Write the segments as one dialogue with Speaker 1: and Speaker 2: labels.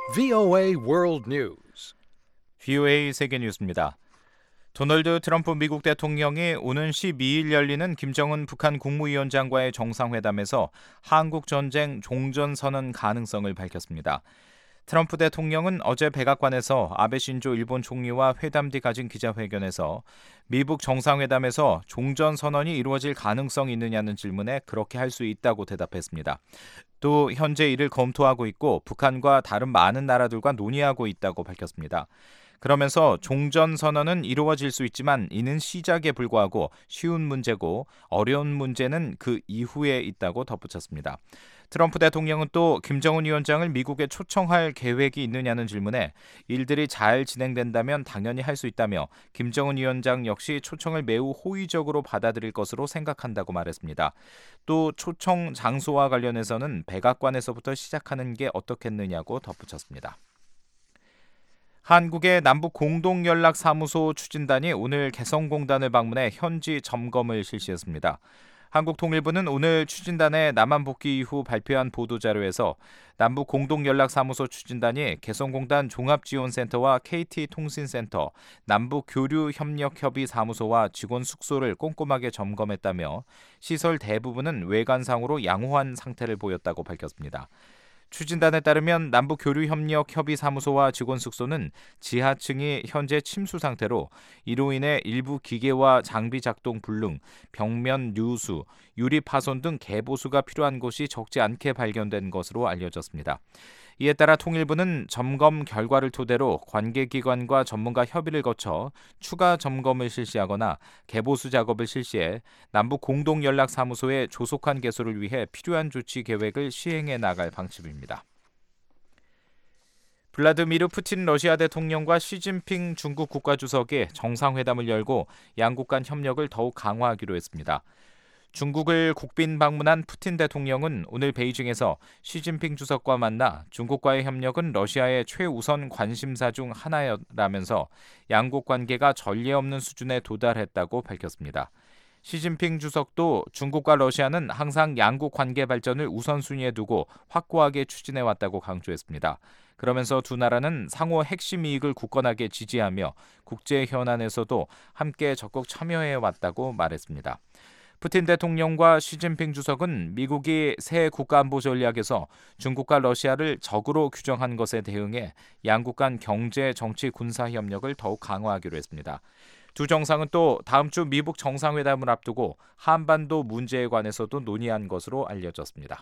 Speaker 1: VOA World News.
Speaker 2: VOA 세계 뉴스입니다. 도널드 트럼프 미국 대통령이 오는 12일 열리는 김정은 북한 국무위원장과의 정상회담에서 한국 전쟁 종전선언 가능성을 밝혔습니다. 트럼프 대통령은 어제 백악관에서 아베 신조 일본 총리와 회담 뒤 가진 기자회견에서 미북 정상회담에서 종전선언이 이루어질 가능성이 있느냐는 질문에 그렇게 할 수 있다고 대답했습니다. 또 현재 이를 검토하고 있고 북한과 다른 많은 나라들과 논의하고 있다고 밝혔습니다. 그러면서 종전선언은 이루어질 수 있지만 이는 시작에 불과하고 쉬운 문제고 어려운 문제는 그 이후에 있다고 덧붙였습니다. 트럼프 대통령은 또 김정은 위원장을 미국에 초청할 계획이 있느냐는 질문에 일들이 잘 진행된다면 당연히 할 수 있다며 김정은 위원장 역시 초청을 매우 호의적으로 받아들일 것으로 생각한다고 말했습니다. 또 초청 장소와 관련해서는 백악관에서부터 시작하는 게 어떻겠느냐고 덧붙였습니다. 한국의 남북공동연락사무소 추진단이 오늘 개성공단을 방문해 현지 점검을 실시했습니다. 한국통일부는 오늘 추진단의 남한 복귀 이후 발표한 보도자료에서 남북공동연락사무소 추진단이 개성공단 종합지원센터와 KT통신센터, 남북교류협력협의사무소와 직원 숙소를 꼼꼼하게 점검했다며 시설 대부분은 외관상으로 양호한 상태를 보였다고 밝혔습니다. 추진단에 따르면 남북교류협력협의사무소와 직원 숙소는 지하층이 현재 침수 상태로 이로 인해 일부 기계와 장비 작동 불능, 벽면 유수, 유리 파손 등 개보수가 필요한 곳이 적지 않게 발견된 것으로 알려졌습니다. 이에 따라 통일부는 점검 결과를 토대로 관계기관과 전문가 협의를 거쳐 추가 점검을 실시하거나 개보수 작업을 실시해 남북 공동연락사무소의 조속한 개소를 위해 필요한 조치 계획을 시행해 나갈 방침입니다. 블라디미르 푸틴 러시아 대통령과 시진핑 중국 국가주석이 정상회담을 열고 양국 간 협력을 더욱 강화하기로 했습니다. 중국을 국빈 방문한 푸틴 대통령은 오늘 베이징에서 시진핑 주석과 만나 중국과의 협력은 러시아의 최우선 관심사 중 하나라면서 양국 관계가 전례 없는 수준에 도달했다고 밝혔습니다. 시진핑 주석도 중국과 러시아는 항상 양국 관계 발전을 우선순위에 두고 확고하게 추진해왔다고 강조했습니다. 그러면서 두 나라는 상호 핵심 이익을 굳건하게 지지하며 국제 현안에서도 함께 적극 참여해왔다고 말했습니다. 푸틴 대통령과 시진핑 주석은 미국이 새 국가안보 전략에서 중국과 러시아를 적으로 규정한 것에 대응해 양국 간 경제, 정치, 군사 협력을 더욱 강화하기로 했습니다. 두 정상은 또 다음 주 미북 정상회담을 앞두고 한반도 문제에 관해서도 논의한 것으로 알려졌습니다.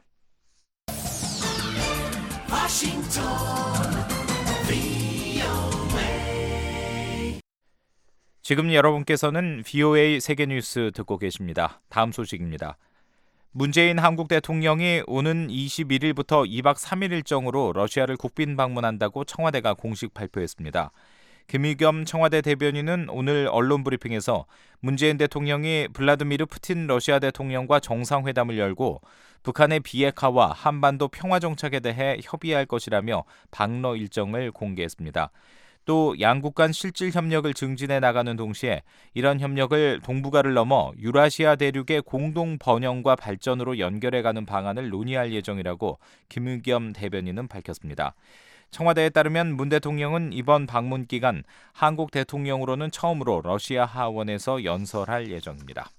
Speaker 2: 지금 여러분께서는 VOA 세계뉴스 듣고 계십니다. 다음 소식입니다. 문재인 한국 대통령이 오는 21일부터 2박 3일 일정으로 러시아를 국빈 방문한다고 청와대가 공식 발표했습니다. 김의겸 청와대 대변인은 오늘 언론 브리핑에서 문재인 대통령이 블라디미르 푸틴 러시아 대통령과 정상회담을 열고 북한의 비핵화와 한반도 평화정착에 대해 협의할 것이라며 방러 일정을 공개했습니다. 또 양국 간 실질 협력을 증진해 나가는 동시에 이런 협력을 동북아를 넘어 유라시아 대륙의 공동 번영과 발전으로 연결해가는 방안을 논의할 예정이라고 김의겸 대변인은 밝혔습니다. 청와대에 따르면 문 대통령은 이번 방문 기간 한국 대통령으로는 처음으로 러시아 하원에서 연설할 예정입니다.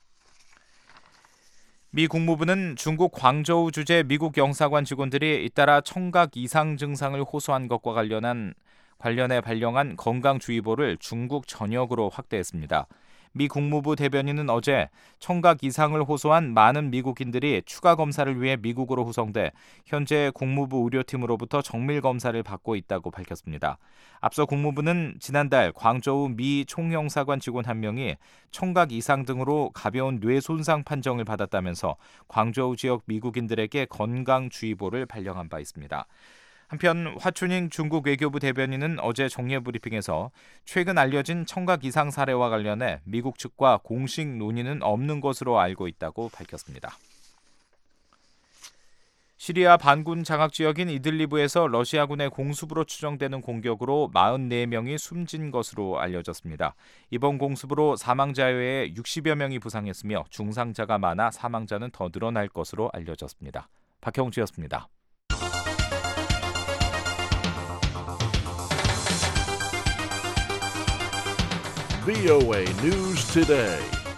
Speaker 2: 미 국무부는 중국 광저우 주재 미국 영사관 직원들이 잇따라 청각 이상 증상을 호소한 것과 관련해 발령한 건강주의보를 중국 전역으로 확대했습니다. 미 국무부 대변인은 어제 청각 이상을 호소한 많은 미국인들이 추가 검사를 위해 미국으로 후송돼 현재 국무부 의료팀으로부터 정밀 검사를 받고 있다고 밝혔습니다. 앞서 국무부는 지난달 광저우 미 총영사관 직원 한 명이 청각 이상 등으로 가벼운 뇌 손상 판정을 받았다면서 광저우 지역 미국인들에게 건강주의보를 발령한 바 있습니다. 한편 화춘잉 중국 외교부 대변인은 어제 정례 브리핑에서 최근 알려진 청각 이상 사례와 관련해 미국 측과 공식 논의는 없는 것으로 알고 있다고 밝혔습니다. 시리아 반군 장악 지역인 이들리브에서 러시아군의 공습으로 추정되는 공격으로 44명이 숨진 것으로 알려졌습니다. 이번 공습으로 사망자 외에 60여 명이 부상했으며 중상자가 많아 사망자는 더 늘어날 것으로 알려졌습니다. 박형주였습니다.
Speaker 3: VOA News Today.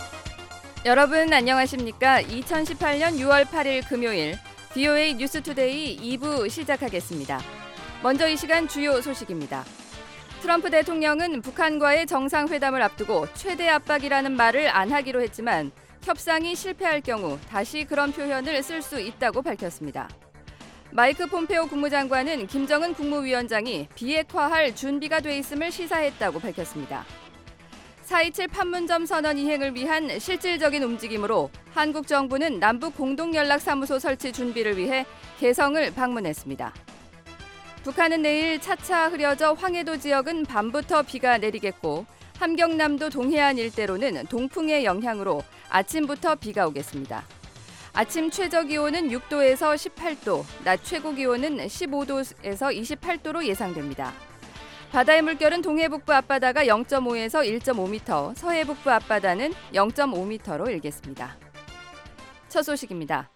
Speaker 4: 여러분 안녕하십니까? 2018년 6월 8일 금요일 VOA 뉴스 투데이 2부 시작하겠습니다. 먼저 이 시간 주요 소식입니다. 트럼프 대통령은 북한과의 정상회담을 앞두고 최대 압박이라는 말을 안 하기로 했지만 협상이 실패할 경우 다시 그런 표현을 쓸 수 있다고 밝혔습니다. 마이크 폼페오 국무장관은 김정은 국무위원장이 비핵화할 준비가 돼 있음을 시사했다고 밝혔습니다. 4.27 판문점 선언 이행을 위한 실질적인 움직임으로 한국 정부는 남북 공동연락사무소 설치 준비를 위해 개성을 방문했습니다. 북한은 내일 차차 흐려져 황해도 지역은 밤부터 비가 내리겠고 함경남도 동해안 일대로는 동풍의 영향으로 아침부터 비가 오겠습니다. 아침 최저 기온은 6도에서 18도, 낮 최고 기온은 15도에서 28도로 예상됩니다. 바다의 물결은 동해북부 앞바다가 0.5에서 1.5m, 서해북부 앞바다는 0.5m로 일겠습니다. 첫 소식입니다.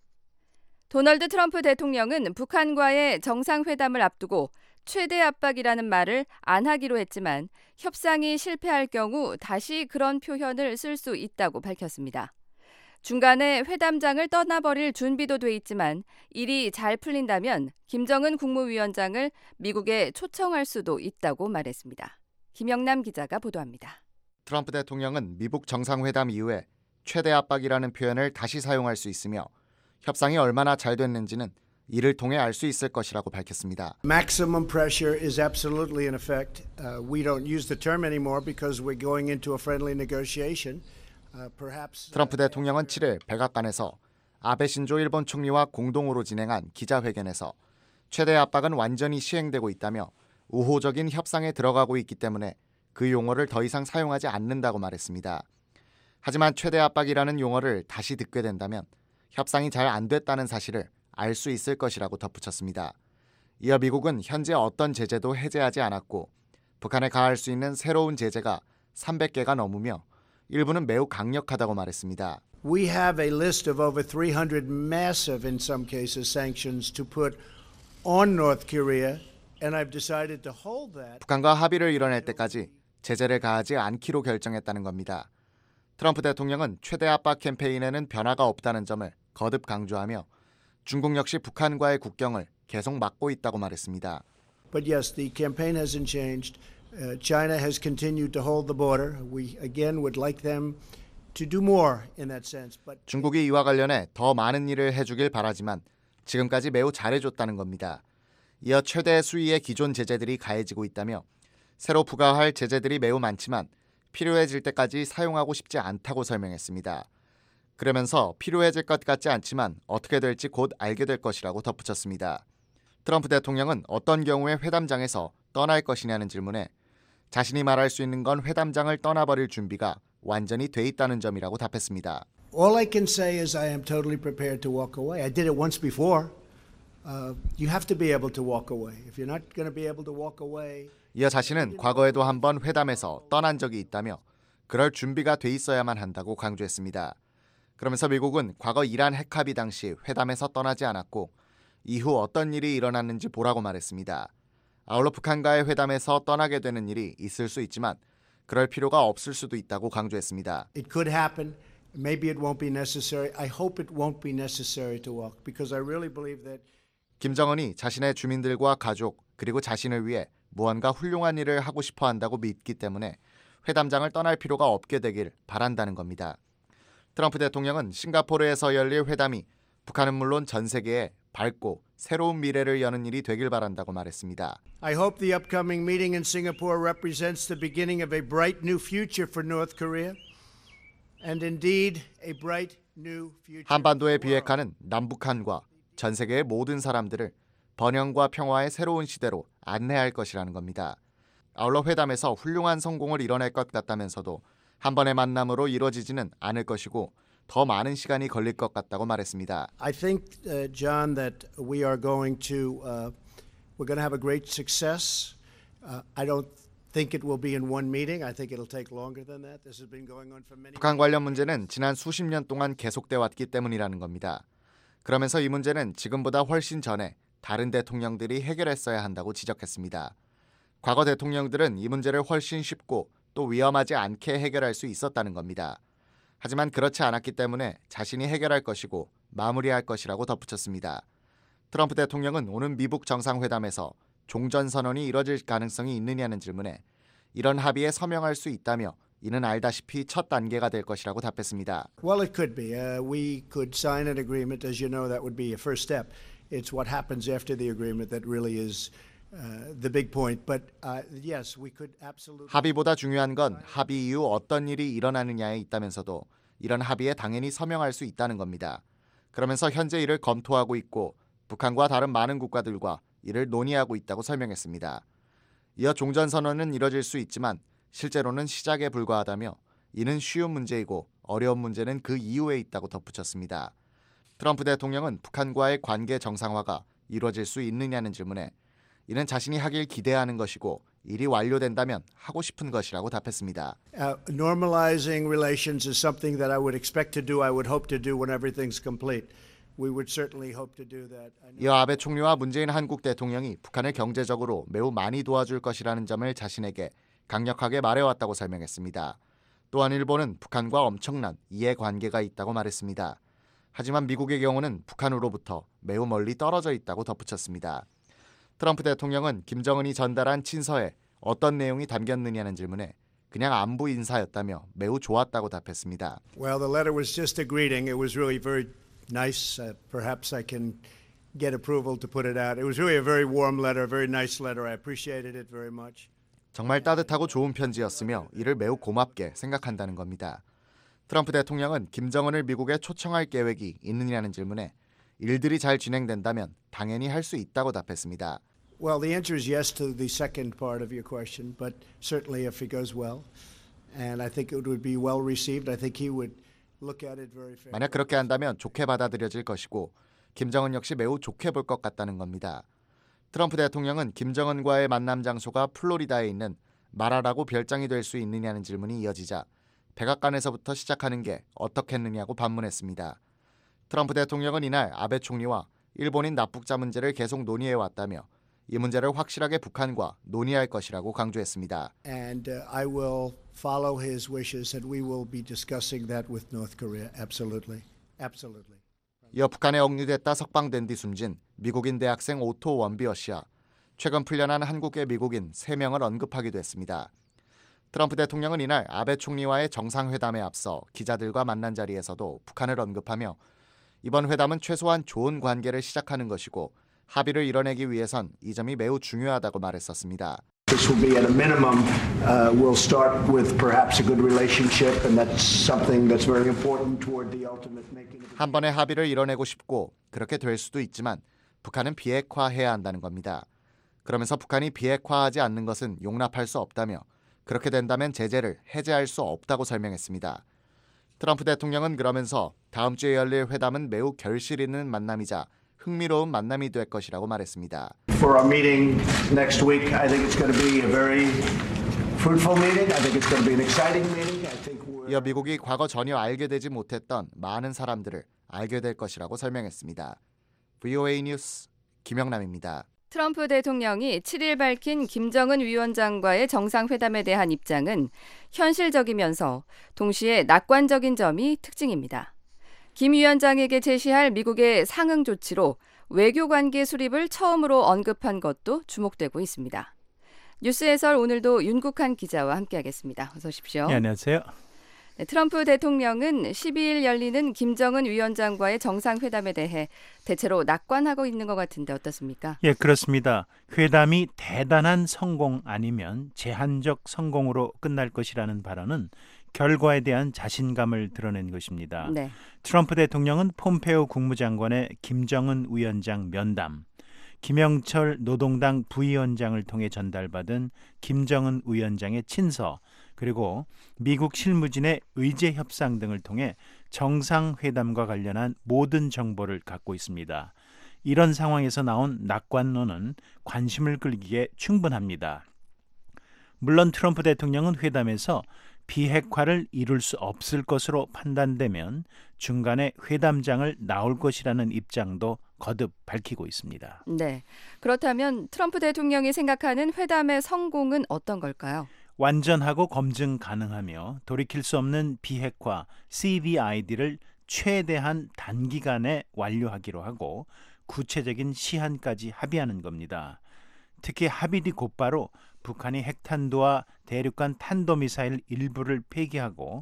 Speaker 4: 도널드 트럼프 대통령은 북한과의 정상회담을 앞두고 최대 압박이라는 말을 안 하기로 했지만 협상이 실패할 경우 다시 그런 표현을 쓸 수 있다고 밝혔습니다. 중간에 회담장을 떠나버릴 준비도 돼 있지만 일이 잘 풀린다면 김정은 국무위원장을 미국에 초청할 수도 있다고 말했습니다. 김영남 기자가 보도합니다.
Speaker 5: 트럼프 대통령은 미국 정상회담 이후에 최대 압박이라는 표현을 다시 사용할 수 있으며 협상이 얼마나 잘 됐는지는 이를 통해 알 수 있을 것이라고 밝혔습니다.
Speaker 6: Maximum pressure is absolutely in effect. We don't use the term anymore because we're going into a friendly negotiation.
Speaker 5: 트럼프 대통령은 7일 백악관에서 아베 신조 일본 총리와 공동으로 진행한 기자회견에서 최대 압박은 완전히 시행되고 있다며 우호적인 협상에 들어가고 있기 때문에 그 용어를 더 이상 사용하지 않는다고 말했습니다. 하지만 최대 압박이라는 용어를 다시 듣게 된다면 협상이 잘 안 됐다는 사실을 알 수 있을 것이라고 덧붙였습니다. 이어 미국은 현재 어떤 제재도 해제하지 않았고 북한에 가할 수 있는 새로운 제재가 300개가 넘으며 일부는 매우 강력하다고 말했습니다.
Speaker 6: We have a list of over 300 massive, in some cases, sanctions to put on North Korea, and I've decided to hold that.
Speaker 5: 북한과 합의를 이뤄낼 때까지 제재를 가하지 않기로 결정했다는 겁니다. 트럼프 대통령은 최대 압박 캠페인에는 변화가 없다는 점을 거듭 강조하며 중국 역시 북한과의 국경을 계속 막고 있다고 말했습니다.
Speaker 6: But yes, the campaign hasn't changed. China has continued to hold the border. We again would like them to do more in that sense. But
Speaker 5: 중국이 이와 관련해 더 많은 일을 해주길 바라지만 지금까지 매우 잘해줬다는 겁니다. 이어 최대 수위의 기존 제재들이 가해지고 있다며 새로 부과할 제재들이 매우 많지만 필요해질 때까지 사용하고 싶지 않다고 설명했습니다. 그러면서 필요해질 것 같지 않지만 어떻게 될지 곧 알게 될 것이라고 덧붙였습니다. 트럼프 대통령은 어떤 경우에 회담장에서 떠날 것이냐는 질문에 자신이 말할 수 있는 건 회담장을 떠나버릴 준비가 완전히 돼 있다는 점이라고 답했습니다.
Speaker 6: all I can say is I am totally prepared to walk away. I did it once before. You have to be able to walk away. If you're not going to be able to walk away.
Speaker 5: 이어 자신은 과거에도 한번 회담에서 떠난 적이 있다며 그럴 준비가 돼 있어야만 한다고 강조했습니다. 그러면서 미국은 과거 이란 핵합의 당시 회담에서 떠나지 않았고 이후 어떤 일이 일어났는지 보라고 말했습니다. 아울러 북한과의 회담에서 떠나게 되는 일이 있을 수 있지만 그럴 필요가 없을 수도 있다고 강조했습니다.
Speaker 6: It could happen. Maybe it won't be necessary. I hope it won't be necessary to walk because I really believe that
Speaker 5: 김정은이 자신의 주민들과 가족 그리고 자신을 위해 무언가 훌륭한 일을 하고 싶어 한다고 믿기 때문에 회담장을 떠날 필요가 없게 되길 바란다는 겁니다. 트럼프 대통령은 싱가포르에서 열릴 회담이 북한은 물론 전 세계에 밝고 새로운 미래를 여는 일이 되길 바란다고 말했습니다.
Speaker 6: I hope the upcoming meeting in Singapore represents the beginning of a bright new future for North Korea and indeed a bright new future.
Speaker 5: 한반도의 비핵화는 남북한과 전 세계의 모든 사람들을 번영과 평화의 새로운 시대로 안내할 것이라는 겁니다. 아울러 회담에서 훌륭한 성공을 이뤄낼 것 같다면서도 한 번의 만남으로 이루어지지는 않을 것이고 더 많은 시간이 걸릴 것 같다고 말했습니다.
Speaker 6: I think, John, that we are going to we're going to have a great success. I don't think it will be in one meeting. I think it'll take longer than that. This has been going on for many.
Speaker 5: 북한 관련 문제는 지난 수십 년 동안 계속돼 왔기 때문이라는 겁니다. 그러면서 이 문제는 지금보다 훨씬 전에 다른 대통령들이 해결했어야 한다고 지적했습니다. 과거 대통령들은 이 문제를 훨씬 쉽고 또 위험하지 않게 해결할 수 있었다는 겁니다. 하지만 그렇지 않았기 때문에 자신이 해결할 것이고 마무리할 것이라고 덧붙였습니다. 트럼프 대통령은 오는 미북 정상회담에서 종전선언이 이뤄질 가능성이 있느냐는 질문에 이런 합의에 서명할 수 있다며 이는 알다시피 첫 단계가 될 것이라고 답했습니다.
Speaker 6: Well, it could be. We could sign an agreement. As you know, that would be a first step. It's what happens after the agreement that really is the big point. But yes, we could absolutely.
Speaker 5: 합의보다 중요한 건 합의 이후 어떤 일이 일어나느냐에 있다면서도 이런 합의에 당연히 서명할 수 있다는 겁니다. 그러면서 현재 이를 검토하고 있고 북한과 다른 많은 국가들과 이를 논의하고 있다고 설명했습니다. 이어 종전선언은 이뤄질 수 있지만 실제로는 시작에 불과하다며 이는 쉬운 문제이고 어려운 문제는 그 이후에 있다고 덧붙였습니다. 트럼프 대통령은 북한과의 관계 정상화가 이루어질 수 있느냐는 질문에 이는 자신이 하길 기대하는 것이고 일이 완료된다면 하고 싶은 것이라고 답했습니다.
Speaker 6: Normalizing relations is something that I would expect to do. I would hope to do when everything's complete. We would certainly hope to do that.
Speaker 5: 이어 아베 총리와 문재인 한국 대통령이 북한을 경제적으로 매우 많이 도와줄 것이라는 점을 자신에게 강력하게 말해왔다고 설명했습니다. 또한 일본은 북한과 엄청난 이해관계가 있다고 말했습니다. 하지만 미국의 경우는 북한으로부터 매우 멀리 떨어져 있다고 덧붙였습니다. 트럼프 대통령은 김정은이 전달한 친서에 어떤 내용이 담겼느냐는 질문에 그냥 안부 인사였다며 매우 좋았다고 답했습니다.
Speaker 6: Well, the letter was just a greeting. It was really very nice. Perhaps I can get approval to put it out. It was really a very warm letter, a very nice letter. I appreciated it very much.
Speaker 5: 정말 따뜻하고 좋은 편지였으며 이를 매우 고맙게 생각한다는 겁니다. 트럼프 대통령은 김정은을 미국에 초청할 계획이 있느냐는 질문에 일들이 잘 진행된다면 당연히 할 수 있다고 답했습니다.
Speaker 6: Well, the answer is yes to the second part of your question, but certainly if it goes well, and I think it would be well received. I think he would look at it very fairly.
Speaker 5: 만약 그렇게 한다면 좋게 받아들여질 것이고 김정은 역시 매우 좋게 볼 것 같다는 겁니다. 트럼프 대통령은 김정은과의 만남 장소가 플로리다에 있는 마라라고 별장이 될 수 있느냐는 질문이 이어지자 백악관에서부터 시작하는 게 어떻겠느냐고 반문했습니다. 트럼프 대통령은 이날 아베 총리와 일본인 납북자 문제를 계속 논의해왔다며 이 문제를 확실하게 북한과 논의할 것이라고 강조했습니다.
Speaker 6: And I will follow his wishes and we will be discussing that with North Korea. Absolutely. Absolutely.
Speaker 5: 이어 북한에 억류됐다 석방된 뒤 숨진 미국인 대학생 오토 원비어 씨와 최근 풀려난 한국계 미국인 3명을 언급하기도 했습니다. 트럼프 대통령은 이날 아베 총리와의 정상회담에 앞서 기자들과 만난 자리에서도 북한을 언급하며 이번 회담은 최소한 좋은 관계를 시작하는 것이고 합의를 이뤄내기 위해선 이 점이 매우 중요하다고 말했었습니다.
Speaker 7: This will be at a minimum. We'll start with perhaps a good relationship, and that's something that's very important toward the ultimate making.
Speaker 5: 한 번의 합의를 이뤄내고 싶고 그렇게 될 수도 있지만 북한은 비핵화해야 한다는 겁니다. 그러면서 북한이 비핵화하지 않는 것은 용납할 수 없다며 그렇게 된다면 제재를 해제할 수 없다고 설명했습니다. 트럼프 대통령은 그러면서 다음 주에 열릴 회담은 매우 결실 있는 만남이자 흥미로운 만남이 될 것이라고 말했습니다.
Speaker 7: For our meeting next week, I think it's going to be a very fruitful meeting. I think it's going to be an exciting meeting. I think
Speaker 5: 이어 미국이 과거 전혀 알게 되지 못했던 많은 사람들을 알게 될 것이라고 설명했습니다. VOA 뉴스 김영남입니다.
Speaker 4: 트럼프 대통령이 7일 밝힌 김정은 위원장과의 정상회담에 대한 입장은 현실적이면서 동시에 낙관적인 점이 특징입니다. 김 위원장에게 제시할 미국의 상응 조치로 외교관계 수립을 처음으로 언급한 것도 주목되고 있습니다. 뉴스 해설 오늘도 윤국한 기자와 함께하겠습니다. 어서 오십시오.
Speaker 8: 네, 안녕하세요.
Speaker 4: 네, 트럼프 대통령은 12일 열리는 김정은 위원장과의 정상회담에 대해 대체로 낙관하고 있는 것 같은데 어떻습니까?
Speaker 8: 예, 그렇습니다. 회담이 대단한 성공 아니면 제한적 성공으로 끝날 것이라는 발언은 결과에 대한 자신감을 드러낸 것입니다.
Speaker 4: 네.
Speaker 8: 트럼프 대통령은 폼페오 국무장관의 김정은 위원장 면담, 김영철 노동당 부위원장을 통해 전달받은 김정은 위원장의 친서, 그리고 미국 실무진의 의제 협상 등을 통해 정상회담과 관련한 모든 정보를 갖고 있습니다. 이런 상황에서 나온 낙관론은 관심을 끌기에 충분합니다. 물론 트럼프 대통령은 회담에서 비핵화를 이룰 수 없을 것으로 판단되면 중간에 회담장을 나올 것이라는 입장도 거듭 밝히고 있습니다.
Speaker 4: 네. 그렇다면 트럼프 대통령이 생각하는 회담의 성공은 어떤 걸까요?
Speaker 8: 완전하고 검증 가능하며 돌이킬 수 없는 비핵화 CVID를 최대한 단기간에 완료하기로 하고 구체적인 시한까지 합의하는 겁니다. 특히 합의 뒤 곧바로 북한이 핵탄두와 대륙간 탄도미사일 일부를 폐기하고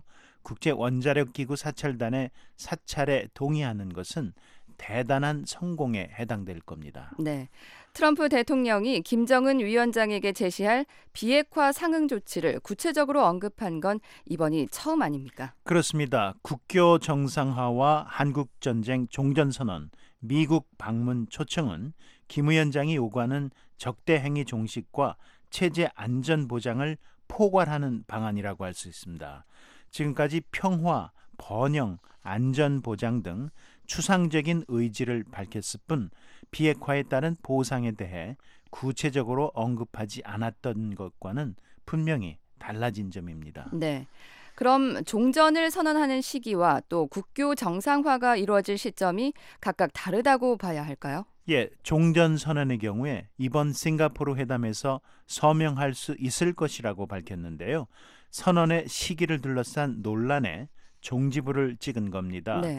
Speaker 8: 국제원자력기구 사찰단의 사찰에 동의하는 것은 대단한 성공에 해당될 겁니다.
Speaker 4: 네, 트럼프 대통령이 김정은 위원장에게 제시할 비핵화 상응 조치를 구체적으로 언급한 건 이번이 처음 아닙니까?
Speaker 8: 그렇습니다. 국교 정상화와 한국전쟁 종전선언, 미국 방문 초청은 김 위원장이 요구하는 적대행위 종식과 체제 안전 보장을 포괄하는 방안이라고 할 수 있습니다. 지금까지 평화, 번영, 안전 보장 등 추상적인 의지를 밝혔을 뿐 비핵화에 따른 보상에 대해 구체적으로 언급하지 않았던 것과는 분명히 달라진 점입니다.
Speaker 4: 네. 그럼 종전을 선언하는 시기와 또 국교 정상화가 이루어질 시점이 각각 다르다고 봐야 할까요?
Speaker 8: 예, 종전선언의 경우에 이번 싱가포르 회담에서 서명할 수 있을 것이라고 밝혔는데요. 선언의 시기를 둘러싼 논란에 종지부를 찍은 겁니다.
Speaker 4: 네.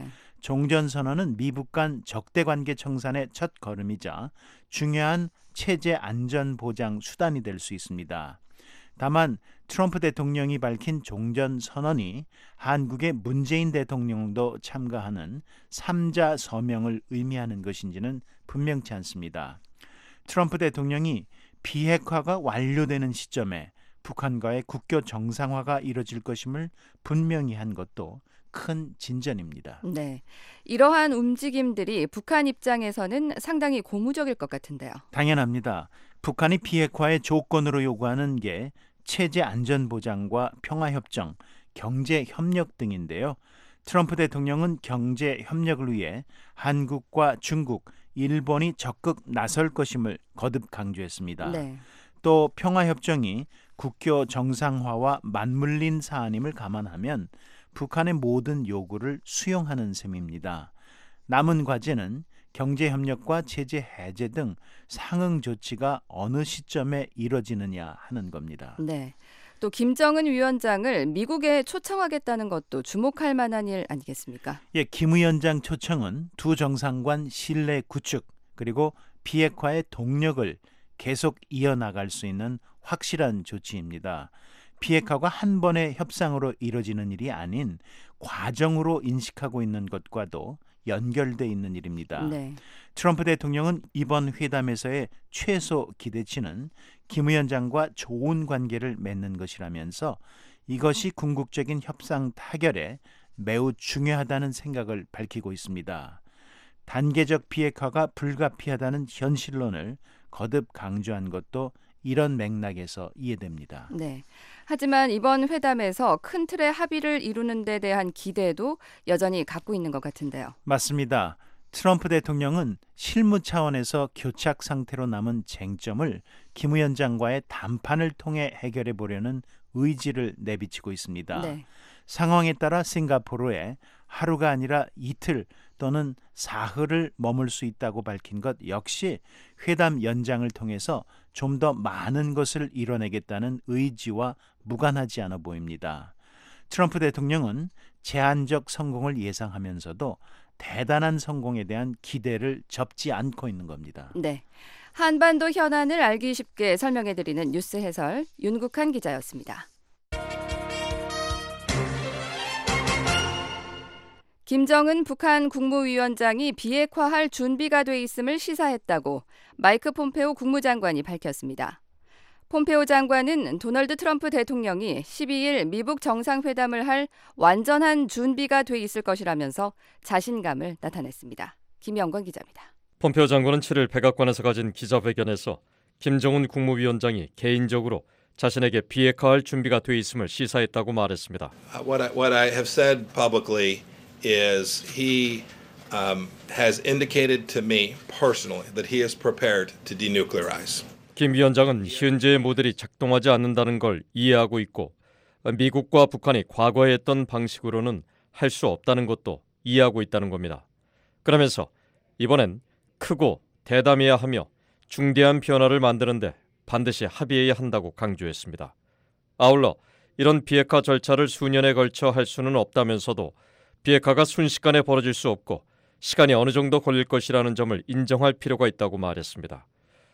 Speaker 8: 종전선언은 미북 간 적대관계 청산의 첫 걸음이자 중요한 체제 안전 보장 수단이 될 수 있습니다. 다만 트럼프 대통령이 밝힌 종전선언이 한국의 문재인 대통령도 참가하는 3자 서명을 의미하는 것인지는 분명치 않습니다. 트럼프 대통령이 비핵화가 완료되는 시점에 북한과의 국교 정상화가 이뤄질 것임을 분명히 한 것도 큰 진전입니다.
Speaker 4: 네, 이러한 움직임들이 북한 입장에서는 상당히 고무적일 것 같은데요.
Speaker 8: 당연합니다. 북한이 비핵화의 조건으로 요구하는 게 체제 안전 보장과 평화협정, 경제협력 등인데요. 트럼프 대통령은 경제협력을 위해 한국과 중국, 일본이 적극 나설 것임을 거듭 강조했습니다.
Speaker 4: 네.
Speaker 8: 또 평화협정이 국교 정상화와 맞물린 사안임을 감안하면 북한의 모든 요구를 수용하는 셈입니다. 남은 과제는 경제협력과 제재 해제 등 상응 조치가 어느 시점에 이뤄지느냐 하는 겁니다.
Speaker 4: 네. 또 김정은 위원장을 미국에 초청하겠다는 것도 주목할 만한 일 아니겠습니까?
Speaker 8: 예, 김 위원장 초청은 두 정상 간 신뢰 구축 그리고 비핵화의 동력을 계속 이어나갈 수 있는 확실한 조치입니다. 비핵화가 한 번의 협상으로 이뤄지는 일이 아닌 과정으로 인식하고 있는 것과도 연결돼 있는 일입니다.
Speaker 4: 네.
Speaker 8: 트럼프 대통령은 이번 회담에서의 최소 기대치는 김 위원장과 좋은 관계를 맺는 것이라면서 이것이 궁극적인 협상 타결에 매우 중요하다는 생각을 밝히고 있습니다. 단계적 비핵화가 불가피하다는 현실론을 거듭 강조한 것도 이런 맥락에서 이해됩니다.
Speaker 4: 네. 하지만 이번 회담에서 큰 틀의 합의를 이루는 데 대한 기대도 여전히 갖고 있는 것 같은데요.
Speaker 8: 맞습니다. 트럼프 대통령은 실무 차원에서 교착 상태로 남은 쟁점을 김 위원장과의 담판을 통해 해결해 보려는 의지를 내비치고 있습니다.
Speaker 4: 네.
Speaker 8: 상황에 따라 싱가포르에 하루가 아니라 이틀 또는 사흘을 머물 수 있다고 밝힌 것 역시 회담 연장을 통해서 좀 더 많은 것을 이뤄내겠다는 의지와 무관하지 않아 보입니다. 트럼프 대통령은 제한적 성공을 예상하면서도 대단한 성공에 대한 기대를 접지 않고 있는 겁니다.
Speaker 4: 네. 한반도 현안을 알기 쉽게 설명해드리는 뉴스 해설 윤국한 기자였습니다. 김정은 북한 국무위원장이 비핵화할 준비가 돼 있음을 시사했다고 마이크 폼페오 국무장관이 밝혔습니다. 폼페오 장관은 도널드 트럼프 대통령이 12일 미북 정상회담을 할 완전한 준비가 돼 있을 것이라면서 자신감을 나타냈습니다. 김영권 기자입니다.
Speaker 9: 폼페오 장관은 7일 백악관에서 가진 기자회견에서 김정은 국무위원장이 개인적으로 자신에게 비핵화할 준비가 돼 있음을 시사했다고 말했습니다.
Speaker 10: What I have said publicly is he has indicated to me personally that he is prepared to denuclearize.
Speaker 9: 김 위원장은 현재의 모델이 작동하지 않는다는 걸 이해하고 있고 미국과 북한이 과거에 했던 방식으로는 할 수 없다는 것도 이해하고 있다는 겁니다. 그러면서 이번엔 크고 대담해야 하며 중대한 변화를 만드는데 반드시 합의해야 한다고 강조했습니다. 아울러 이런 비핵화 절차를 수년에 걸쳐 할 수는 없다면서도 비핵화가 순식간에 벌어질 수 없고 시간이 어느 정도 걸릴 것이라는 점을 인정할 필요가 있다고 말했습니다.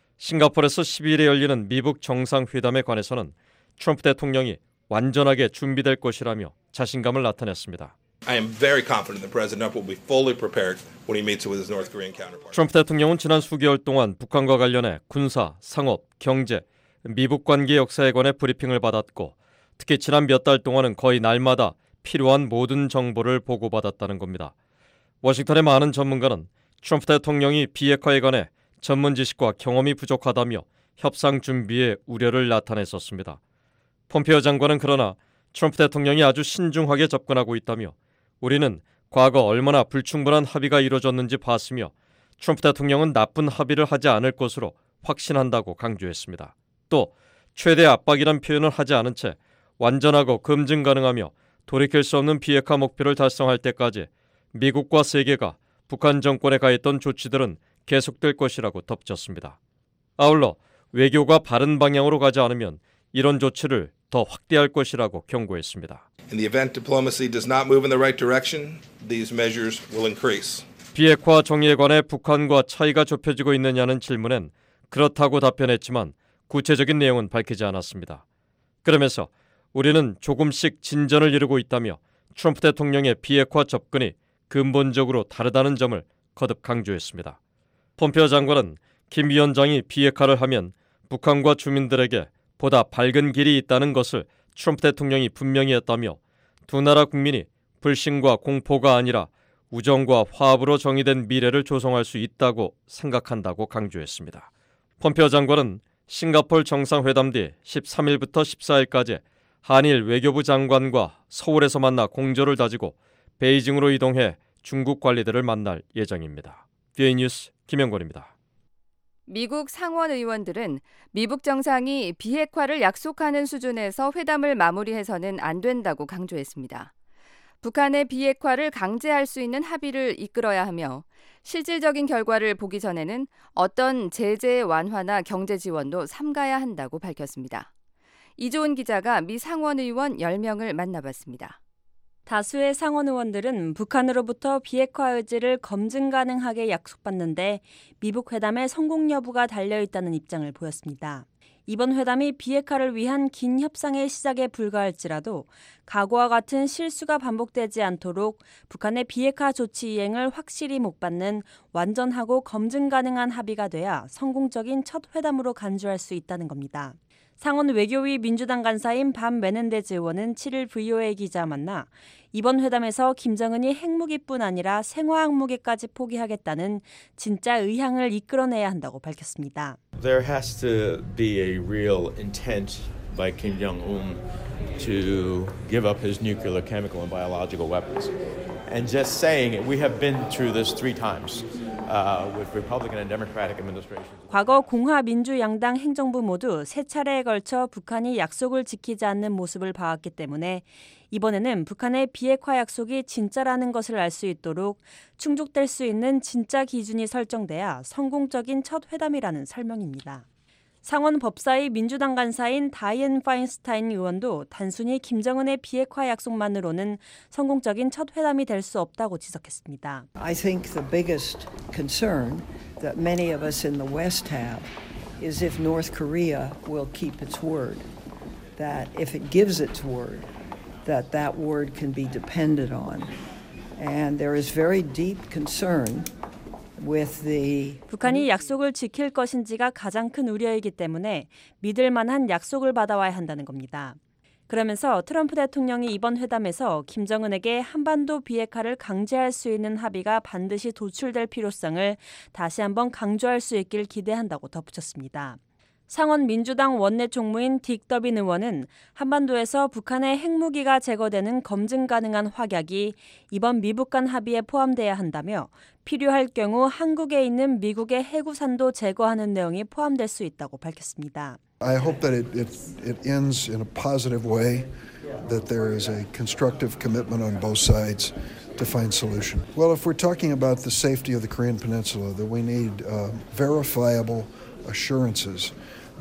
Speaker 9: 싱가포르에서 12일에 열리는 미북 정상회담에 관해서는 트럼프 대통령이 완전하게 준비될 것이라며 자신감을 나타냈습니다.
Speaker 10: I am very confident that President Trump will be fully prepared when he meets with his North Korean counterpart.
Speaker 9: 트럼프 대통령은 지난 수개월 동안 북한과 관련해 군사, 상업, 경제, 미북 관계 역사에 관해 브리핑을 받았고 특히 지난 몇 달 동안은 거의 날마다 필요한 모든 정보를 보고받았다는 겁니다. 워싱턴의 많은 전문가는 트럼프 대통령이 비핵화에 관해 전문 지식과 경험이 부족하다며 협상 준비에 우려를 나타냈었습니다. 폼페이오 장관은 그러나 트럼프 대통령이 아주 신중하게 접근하고 있다며 우리는 과거 얼마나 불충분한 합의가 이루어졌는지 봤으며 트럼프 대통령은 나쁜 합의를 하지 않을 것으로 확신한다고 강조했습니다. 또 최대 압박이란 표현을 하지 않은 채 완전하고 검증 가능하며 돌이킬 수 없는 비핵화 목표를 달성할 때까지 미국과 세계가 북한 정권에 가했던 조치들은 계속될 것이라고 덧붙였습니다. 아울러 외교가 바른 방향으로 가지 않으면 이런 조치를 더 확대할 것이라고 경고했습니다.
Speaker 10: In the event diplomacy does not move in the right direction, these measures will increase.
Speaker 9: 비핵화 정의에 관해 북한과 차이가 좁혀지고 있느냐는 질문엔 그렇다고 답변했지만 구체적인 내용은 밝히지 않았습니다. 그러면서 우리는 조금씩 진전을 이루고 있다며 트럼프 대통령의 비핵화 접근이 근본적으로 다르다는 점을 거듭 강조했습니다. 폼페이오 장관은 김 위원장이 비핵화를 하면 북한과 주민들에게 보다 밝은 길이 있다는 것을 트럼프 대통령이 분명히 했다며 두 나라 국민이 불신과 공포가 아니라 우정과 화합으로 정의된 미래를 조성할 수 있다고 생각한다고 강조했습니다. 폼페이오 장관은 싱가포르 정상회담 뒤 13일부터 14일까지 한일 외교부 장관과 서울에서 만나 공조를 다지고 베이징으로 이동해 중국 관리들을 만날 예정입니다. VOA 뉴스 김영권입니다.
Speaker 4: 미국 상원 의원들은 미북 정상이 비핵화를 약속하는 수준에서 회담을 마무리해서는 안 된다고 강조했습니다. 북한의 비핵화를 강제할 수 있는 합의를 이끌어야 하며 실질적인 결과를 보기 전에는 어떤 제재 완화나 경제 지원도 삼가야 한다고 밝혔습니다. 이조은 기자가 미 상원 의원 10명을 만나봤습니다.
Speaker 11: 다수의 상원 의원들은 북한으로부터 비핵화 의지를 검증 가능하게 약속받는데 미북 회담의 성공 여부가 달려있다는 입장을 보였습니다. 이번 회담이 비핵화를 위한 긴 협상의 시작에 불과할지라도 과거와 같은 실수가 반복되지 않도록 북한의 비핵화 조치 이행을 확실히 목받는 완전하고 검증 가능한 합의가 돼야 성공적인 첫 회담으로 간주할 수 있다는 겁니다. 상원 외교위 민주당 간사인 반 메넨데즈 의원은 7일 VOA 기자 만나 이번 회담에서 김정은이 핵무기뿐 아니라 생화학무기까지 포기하겠다는 진짜 의향을 이끌어내야 한다고 밝혔습니다.
Speaker 12: There has to be a real intent by Kim Jong-un to give up his nuclear, chemical, and biological weapons. And just saying it, we have been through this 3 times. With Republican and Democratic administrations.
Speaker 11: 과거 공화 민주 양당 행정부 모두 3차례에 걸쳐 북한이 약속을 지키지 않는 모습을 봐왔기 때문에 이번에는 북한의 비핵화 약속이 진짜라는 것을 알 수 있도록 충족될 수 있는 진짜 기준이 설정돼야 성공적인 첫 회담이라는 설명입니다. 상원 법사위 민주당 간사인 다이앤 파인스타인 의원도 단순히 김정은의 비핵화 약속만으로는 성공적인 첫 회담이 될 수 없다고 지적했습니다.
Speaker 13: I think the biggest concern that many of us in the West have is if North Korea will keep its word. That if it gives its word, that word can be depended on. And there is very deep concern
Speaker 11: 북한이 약속을 지킬 것인지가 가장 큰 우려이기 때문에 믿을 만한 약속을 받아와야 한다는 겁니다. 그러면서 트럼프 대통령이 이번 회담에서 김정은에게 한반도 비핵화를 강제할 수 있는 합의가 반드시 도출될 필요성을 다시 한번 강조할 수 있길 기대한다고 덧붙였습니다. 상원 민주당 원내 총무인 딕 더빈 의원은 한반도에서 북한의 핵무기가 제거되는 검증 가능한 확약이 이번 미북 간 합의에 포함돼야 한다며 필요할 경우 한국에 있는 미국의 해구산도 제거하는 내용이 포함될 수 있다고 밝혔습니다.
Speaker 14: I hope that it ends in a positive way, that there is a constructive commitment on both sides to find solution. Well, if we're talking about the safety of the Korean Peninsula, that we need verifiable assurances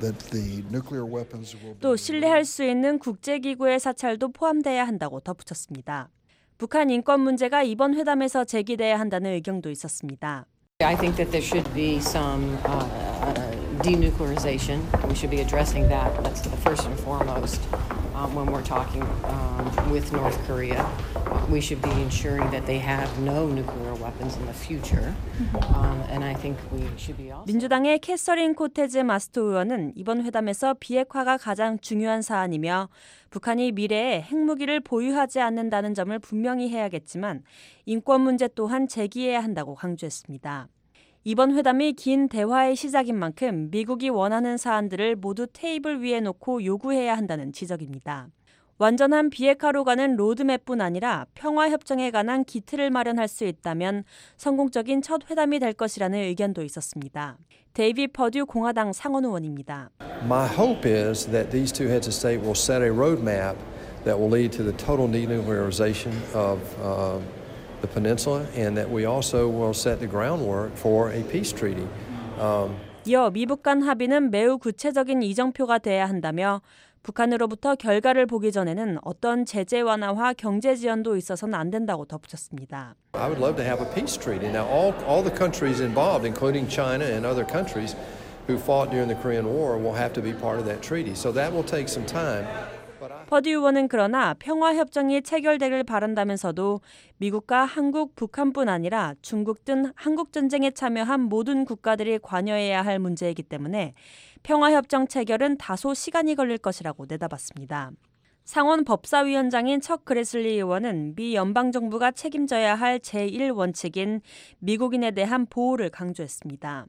Speaker 14: that the nuclear weapons will be
Speaker 11: 또 신뢰할 수 있는 국제기구의 사찰도 포함돼야 한다고 덧붙였습니다. 북한 인권 문제가 이번 회담에서 제기돼야 한다는 의견도 있었습니다.
Speaker 15: I think that there should be some denuclearization. We should be addressing that. That's the first and foremost when we're talking with North Korea. We should be ensuring that they have no nuclear weapons in the future. And I think we should be also.
Speaker 11: 민주당의 캐서린 코테즈 마스토 의원은 이번 회담에서 비핵화가 가장 중요한 사안이며 북한이 미래에 핵무기를 보유하지 않는다는 점을 분명히 해야겠지만 인권 문제 또한 제기해야 한다고 강조했습니다. 이번 회담이 긴 대화의 시작인 만큼 미국이 원하는 사안들을 모두 테이블 위에 놓고 요구해야 한다는 지적입니다. 완전한 비핵화로 가는 로드맵뿐 아니라 평화협정에 관한 기틀을 마련할 수 있다면 성공적인 첫 회담이 될 것이라는 의견도 있었습니다. 데이비 퍼듀 공화당 상원 의원입니다.
Speaker 16: My hope is that these two heads of state will set a roadmap that will lead to the total denuclearization of the peninsula, and that we also will set the groundwork for a peace treaty.
Speaker 11: 이어 미북 간 합의는 매우 구체적인 이정표가 돼야 한다며 북한으로부터 결과를 보기 전에는 어떤 제재 완화와 경제 지원도 있어서는 안 된다고 덧붙였습니다.
Speaker 16: I would love to have a peace treaty. Now, all the countries involved, including China and other countries who fought during the Korean War, will have to be part of that treaty. So that will take some time.
Speaker 11: 퍼듀 의원은 그러나 평화협정이 체결되길 바란다면서도 미국과 한국, 북한뿐 아니라 중국 등 한국전쟁에 참여한 모든 국가들이 관여해야 할 문제이기 때문에 평화협정 체결은 다소 시간이 걸릴 것이라고 내다봤습니다. 상원 법사위원장인 척 그레슬리 의원은 미 연방정부가 책임져야 할 제1원칙인 미국인에 대한 보호를 강조했습니다.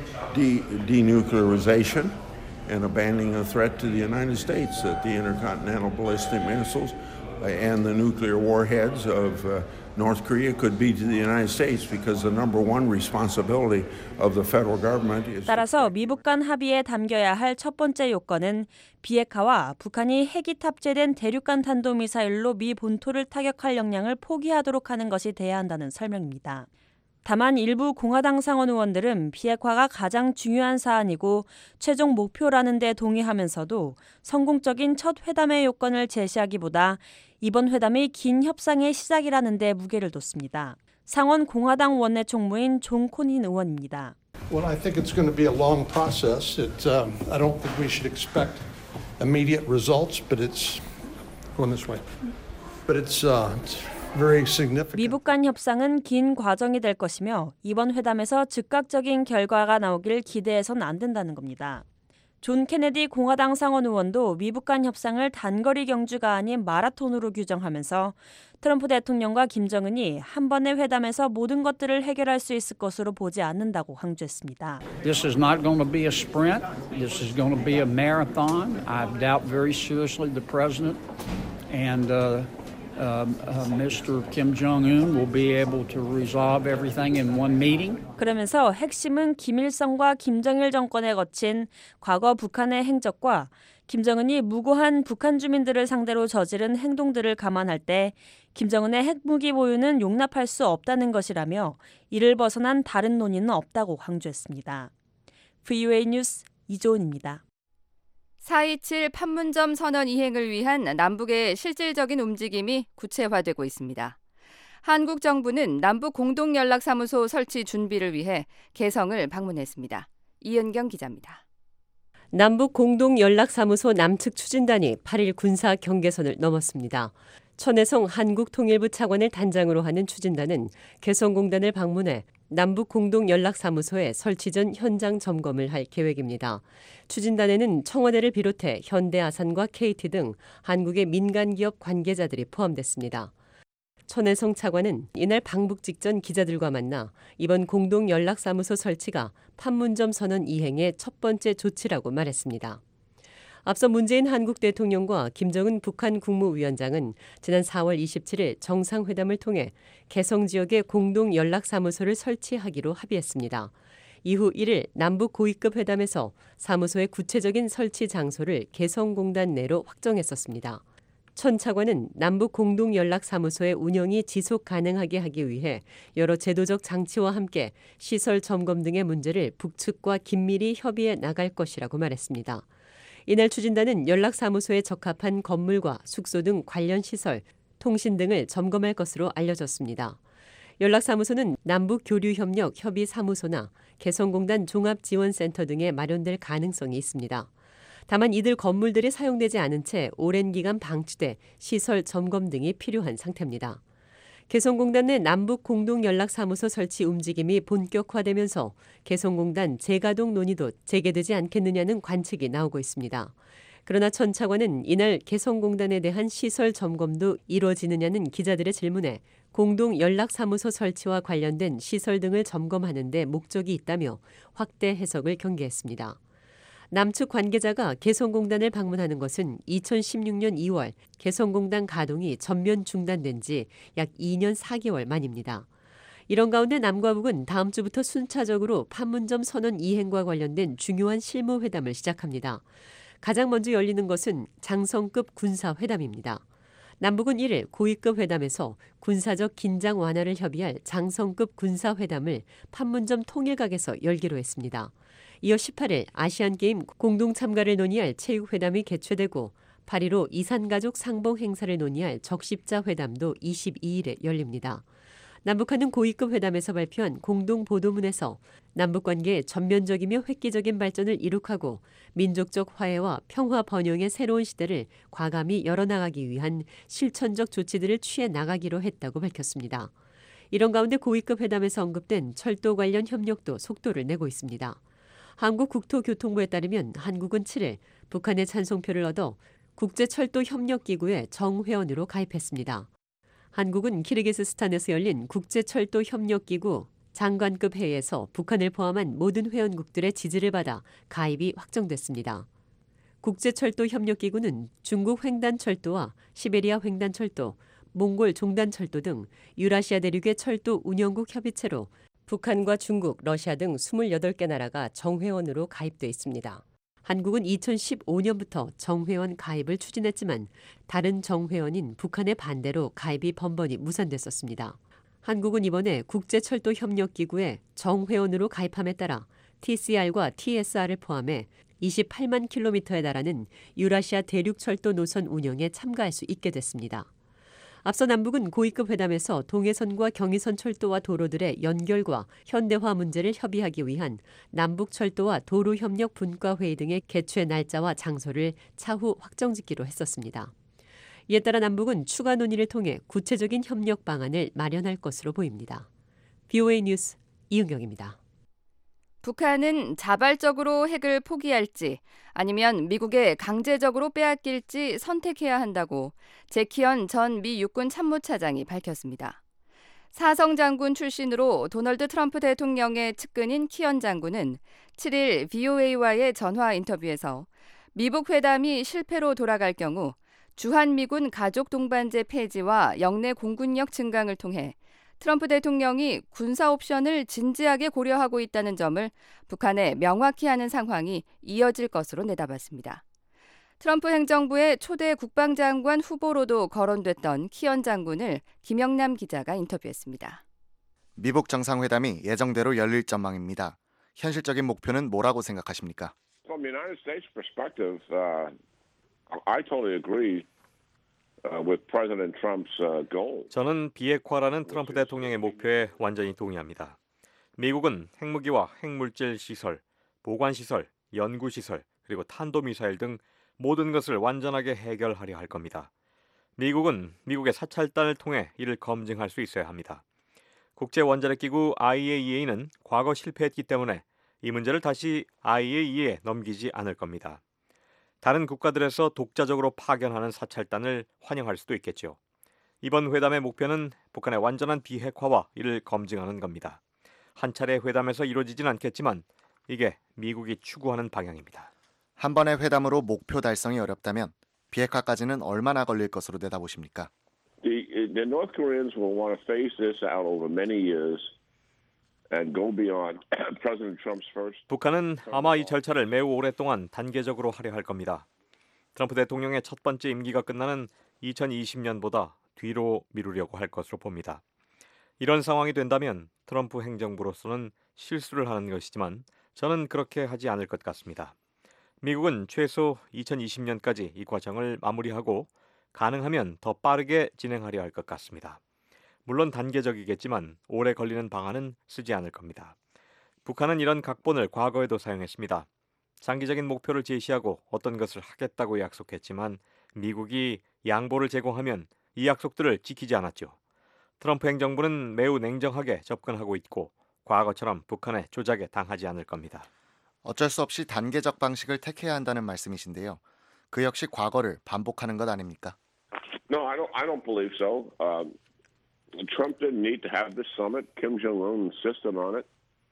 Speaker 17: Denuclearization and abandoning a threat to the United States that the intercontinental ballistic missiles and the nuclear warheads of North Korea could be to the United States because the number one responsibility of the federal government is.
Speaker 11: 따라서 미북 간 합의에 담겨야 할 첫 번째 요건은 비핵화와 북한이 핵이 탑재된 대륙간 탄도미사일로 미 본토를 타격할 역량을 포기하도록 하는 것이 돼야 한다는 설명입니다. 다만 일부 공화당 상원 의원들은 비핵화가 가장 중요한 사안이고 최종 목표라는 데 동의하면서도 성공적인 첫 회담의 요건을 제시하기보다 이번 회담이 긴 협상의 시작이라는 데 무게를 뒀습니다. 상원 공화당 원내 총무인 존 코닌 의원입니다.
Speaker 18: Well, I think it's going to be a long process. I don't think we should expect immediate results, but it's going this way. But it's very significant.
Speaker 11: 미북 간 협상은 긴 과정이 될 것이며 이번 회담에서 즉각적인 결과가 나오길 기대해서는 안 된다는 겁니다. 존 케네디 공화당 상원 의원도 미북 간 협상을 단거리 경주가 아닌 마라톤으로 규정하면서 트럼프 대통령과 김정은이 한 번의 회담에서 모든 것들을 해결할 수 있을 것으로 보지 않는다고 강조했습니다.
Speaker 19: This is not going to be a sprint. This is going to be a marathon. I doubt very seriously the president and Mr. Kim Jong-un will be able to resolve everything in one meeting.
Speaker 11: 그러면서 핵심은 김일성과 김정일 정권에 거친 과거 북한의 행적과 김정은이 무고한 북한 주민들을 상대로 저지른 행동들을 감안할 때 김정은의 핵무기 보유는 용납할 수 없다는 것이라며 이를 벗어난 다른 논의는 없다고 강조했습니다. VOA 뉴스 이조은입니다.
Speaker 4: 4.27 판문점 선언 이행을 위한 남북의 실질적인 움직임이 구체화되고 있습니다. 한국 정부는 남북 공동연락사무소 설치 준비를 위해 개성을 방문했습니다. 이은경 기자입니다.
Speaker 20: 남북 공동연락사무소 남측 추진단이 8일 군사 경계선을 넘었습니다. 천혜성 한국통일부 차관을 단장으로 하는 추진단은 개성공단을 방문해 남북 공동연락사무소의 설치 전 현장 점검을 할 계획입니다. 추진단에는 청와대를 비롯해 현대아산과 KT 등 한국의 민간기업 관계자들이 포함됐습니다. 천혜성 차관은 이날 방북 직전 기자들과 만나 이번 공동연락사무소 설치가 판문점 선언 이행의 첫 번째 조치라고 말했습니다. 앞서 문재인 한국 대통령과 김정은 북한 국무위원장은 지난 4월 27일 정상회담을 통해 개성 지역에 공동연락사무소를 설치하기로 합의했습니다. 이후 1일 남북 고위급 회담에서 사무소의 구체적인 설치 장소를 개성공단 내로 확정했었습니다. 천 차관은 남북 공동연락사무소의 운영이 지속 가능하게 하기 위해 여러 제도적 장치와 함께 시설 점검 등의 문제를 북측과 긴밀히 협의해 나갈 것이라고 말했습니다. 이날 추진단은 연락사무소에 적합한 건물과 숙소 등 관련 시설, 통신 등을 점검할 것으로 알려졌습니다. 연락사무소는 남북교류협력 협의사무소나 개성공단 종합지원센터 등에 마련될 가능성이 있습니다. 다만 이들 건물들이 사용되지 않은 채 오랜 기간 방치돼 시설 점검 등이 필요한 상태입니다. 개성공단 내 남북공동연락사무소 설치 움직임이 본격화되면서 개성공단 재가동 논의도 재개되지 않겠느냐는 관측이 나오고 있습니다. 그러나 천 차관은 이날 개성공단에 대한 시설 점검도 이루어지느냐는 기자들의 질문에 공동연락사무소 설치와 관련된 시설 등을 점검하는 데 목적이 있다며 확대 해석을 경계했습니다. 남측 관계자가 개성공단을 방문하는 것은 2016년 2월 개성공단 가동이 전면 중단된 지 약 2년 4개월 만입니다. 이런 가운데 남과 북은 다음 주부터 순차적으로 판문점 선언 이행과 관련된 중요한 실무회담을 시작합니다. 가장 먼저 열리는 것은 장성급 군사회담입니다. 남북은 1일 고위급 회담에서 군사적 긴장 완화를 협의할 장성급 군사회담을 판문점 통일각에서 열기로 했습니다. 이어 18일 아시안게임 공동 참가를 논의할 체육회담이 개최되고 8.15 이산가족 상봉 행사를 논의할 적십자 회담도 22일에 열립니다. 남북한은 고위급 회담에서 발표한 공동보도문에서 남북관계의 전면적이며 획기적인 발전을 이룩하고 민족적 화해와 평화 번영의 새로운 시대를 과감히 열어나가기 위한 실천적 조치들을 취해 나가기로 했다고 밝혔습니다. 이런 가운데 고위급 회담에서 언급된 철도 관련 협력도 속도를 내고 있습니다. 한국국토교통부에 따르면 한국은 7일 북한의 찬송표를 얻어 국제철도협력기구의 정회원으로 가입했습니다. 한국은 키르기스스탄에서 열린 국제철도협력기구 장관급 회의에서 북한을 포함한 모든 회원국들의 지지를 받아 가입이 확정됐습니다. 국제철도협력기구는 중국 횡단철도와 시베리아 횡단철도, 몽골 종단철도 등 유라시아 대륙의 철도 운영국 협의체로 북한과 중국, 러시아 등 28개 나라가 정회원으로 가입돼 있습니다. 한국은 2015년부터 정회원 가입을 추진했지만 다른 정회원인 북한의 반대로 가입이 번번이 무산됐었습니다. 한국은 이번에 국제철도협력기구에 정회원으로 가입함에 따라 TCR과 TSR을 포함해 28만 킬로미터에 달하는 유라시아 대륙철도 노선 운영에 참가할 수 있게 됐습니다. 앞서 남북은 고위급 회담에서 동해선과 경의선 철도와 도로들의 연결과 현대화 문제를 협의하기 위한 남북철도와 도로협력 분과회의 등의 개최 날짜와 장소를 차후 확정짓기로 했었습니다. 이에 따라 남북은 추가 논의를 통해 구체적인 협력 방안을 마련할 것으로 보입니다. VOA 뉴스 이은경입니다.
Speaker 4: 북한은 자발적으로 핵을 포기할지 아니면 미국에 강제적으로 빼앗길지 선택해야 한다고 제키언 전 미 육군 참모차장이 밝혔습니다. 사성 장군 출신으로 도널드 트럼프 대통령의 측근인 키언 장군은 7일 VOA와의 전화 인터뷰에서 미북 회담이 실패로 돌아갈 경우 주한미군 가족 동반제 폐지와 영내 공군력 증강을 통해 트럼프 대통령이 군사 옵션을 진지하게 고려하고 있다는 점을 북한에 명확히 하는 상황이 이어질 것으로 내다봤습니다. 트럼프 행정부의 초대 국방장관 후보로도 거론됐던 키언 장군을 김영남 기자가 인터뷰했습니다.
Speaker 5: 미북 정상회담이 예정대로 열릴 전망입니다. 현실적인 목표는 뭐라고 생각하십니까?
Speaker 17: From the United States perspective, I totally agree. With President Trump's goal.
Speaker 9: 저는 비핵화라는 트럼프 대통령의 목표에 완전히 동의합니다. 미국은 핵무기와 핵물질 시설, 보관 시설, 연구 시설, 그리고 탄도미사일 등 모든 것을 완전하게 해결하려 할 겁니다. 미국은 미국의 사찰단을 통해 이를 검증할 수 있어야 합니다. 국제원자력기구 IAEA는 과거 실패했기 때문에 이 문제를 다시 IAEA에 넘기지 않을 겁니다. 다른 국가들에서 독자적으로 파견하는 사찰단을 환영할 수도 있겠죠. 이번 회담의 목표는 북한의 완전한 비핵화와 이를 검증하는 겁니다. 한 차례 회담에서 이루어지진 않겠지만 이게 미국이 추구하는 방향입니다.
Speaker 5: 한 번의 회담으로 목표 달성이 어렵다면 비핵화까지는 얼마나 걸릴 것으로 내다보십니까?
Speaker 17: The North Koreans will want to phase this out over many years. And go beyond President Trump's first.
Speaker 9: 북한은 아마 이 절차를 매우 오랫동안 단계적으로 하려 할 겁니다. 트럼프 대통령의 첫 번째 임기가 끝나는 2020년보다 뒤로 미루려고 할 것으로 봅니다. 이런 상황이 된다면 트럼프 행정부로서는 실수를 하는 것이지만 저는 그렇게 하지 않을 것 같습니다. 미국은 최소 2020년까지 이 과정을 마무리하고 가능하면 더 빠르게 진행하려 할 것 같습니다. 물론 단계적이겠지만 오래 걸리는 방안은 쓰지 않을 겁니다. 북한은 이런 각본을 과거에도 사용했습니다. 장기적인 목표를 제시하고 어떤 것을 하겠다고 약속했지만 미국이 양보를 제공하면 이 약속들을 지키지 않았죠. 트럼프 행정부는 매우 냉정하게 접근하고 있고 과거처럼 북한의 조작에 당하지 않을 겁니다.
Speaker 5: 어쩔 수 없이 단계적 방식을 택해야 한다는 말씀이신데요. 그 역시 과거를 반복하는 것 아닙니까?
Speaker 3: No, I don't believe so. Trump didn't need to have this summit. Kim Jong-un insisted on it.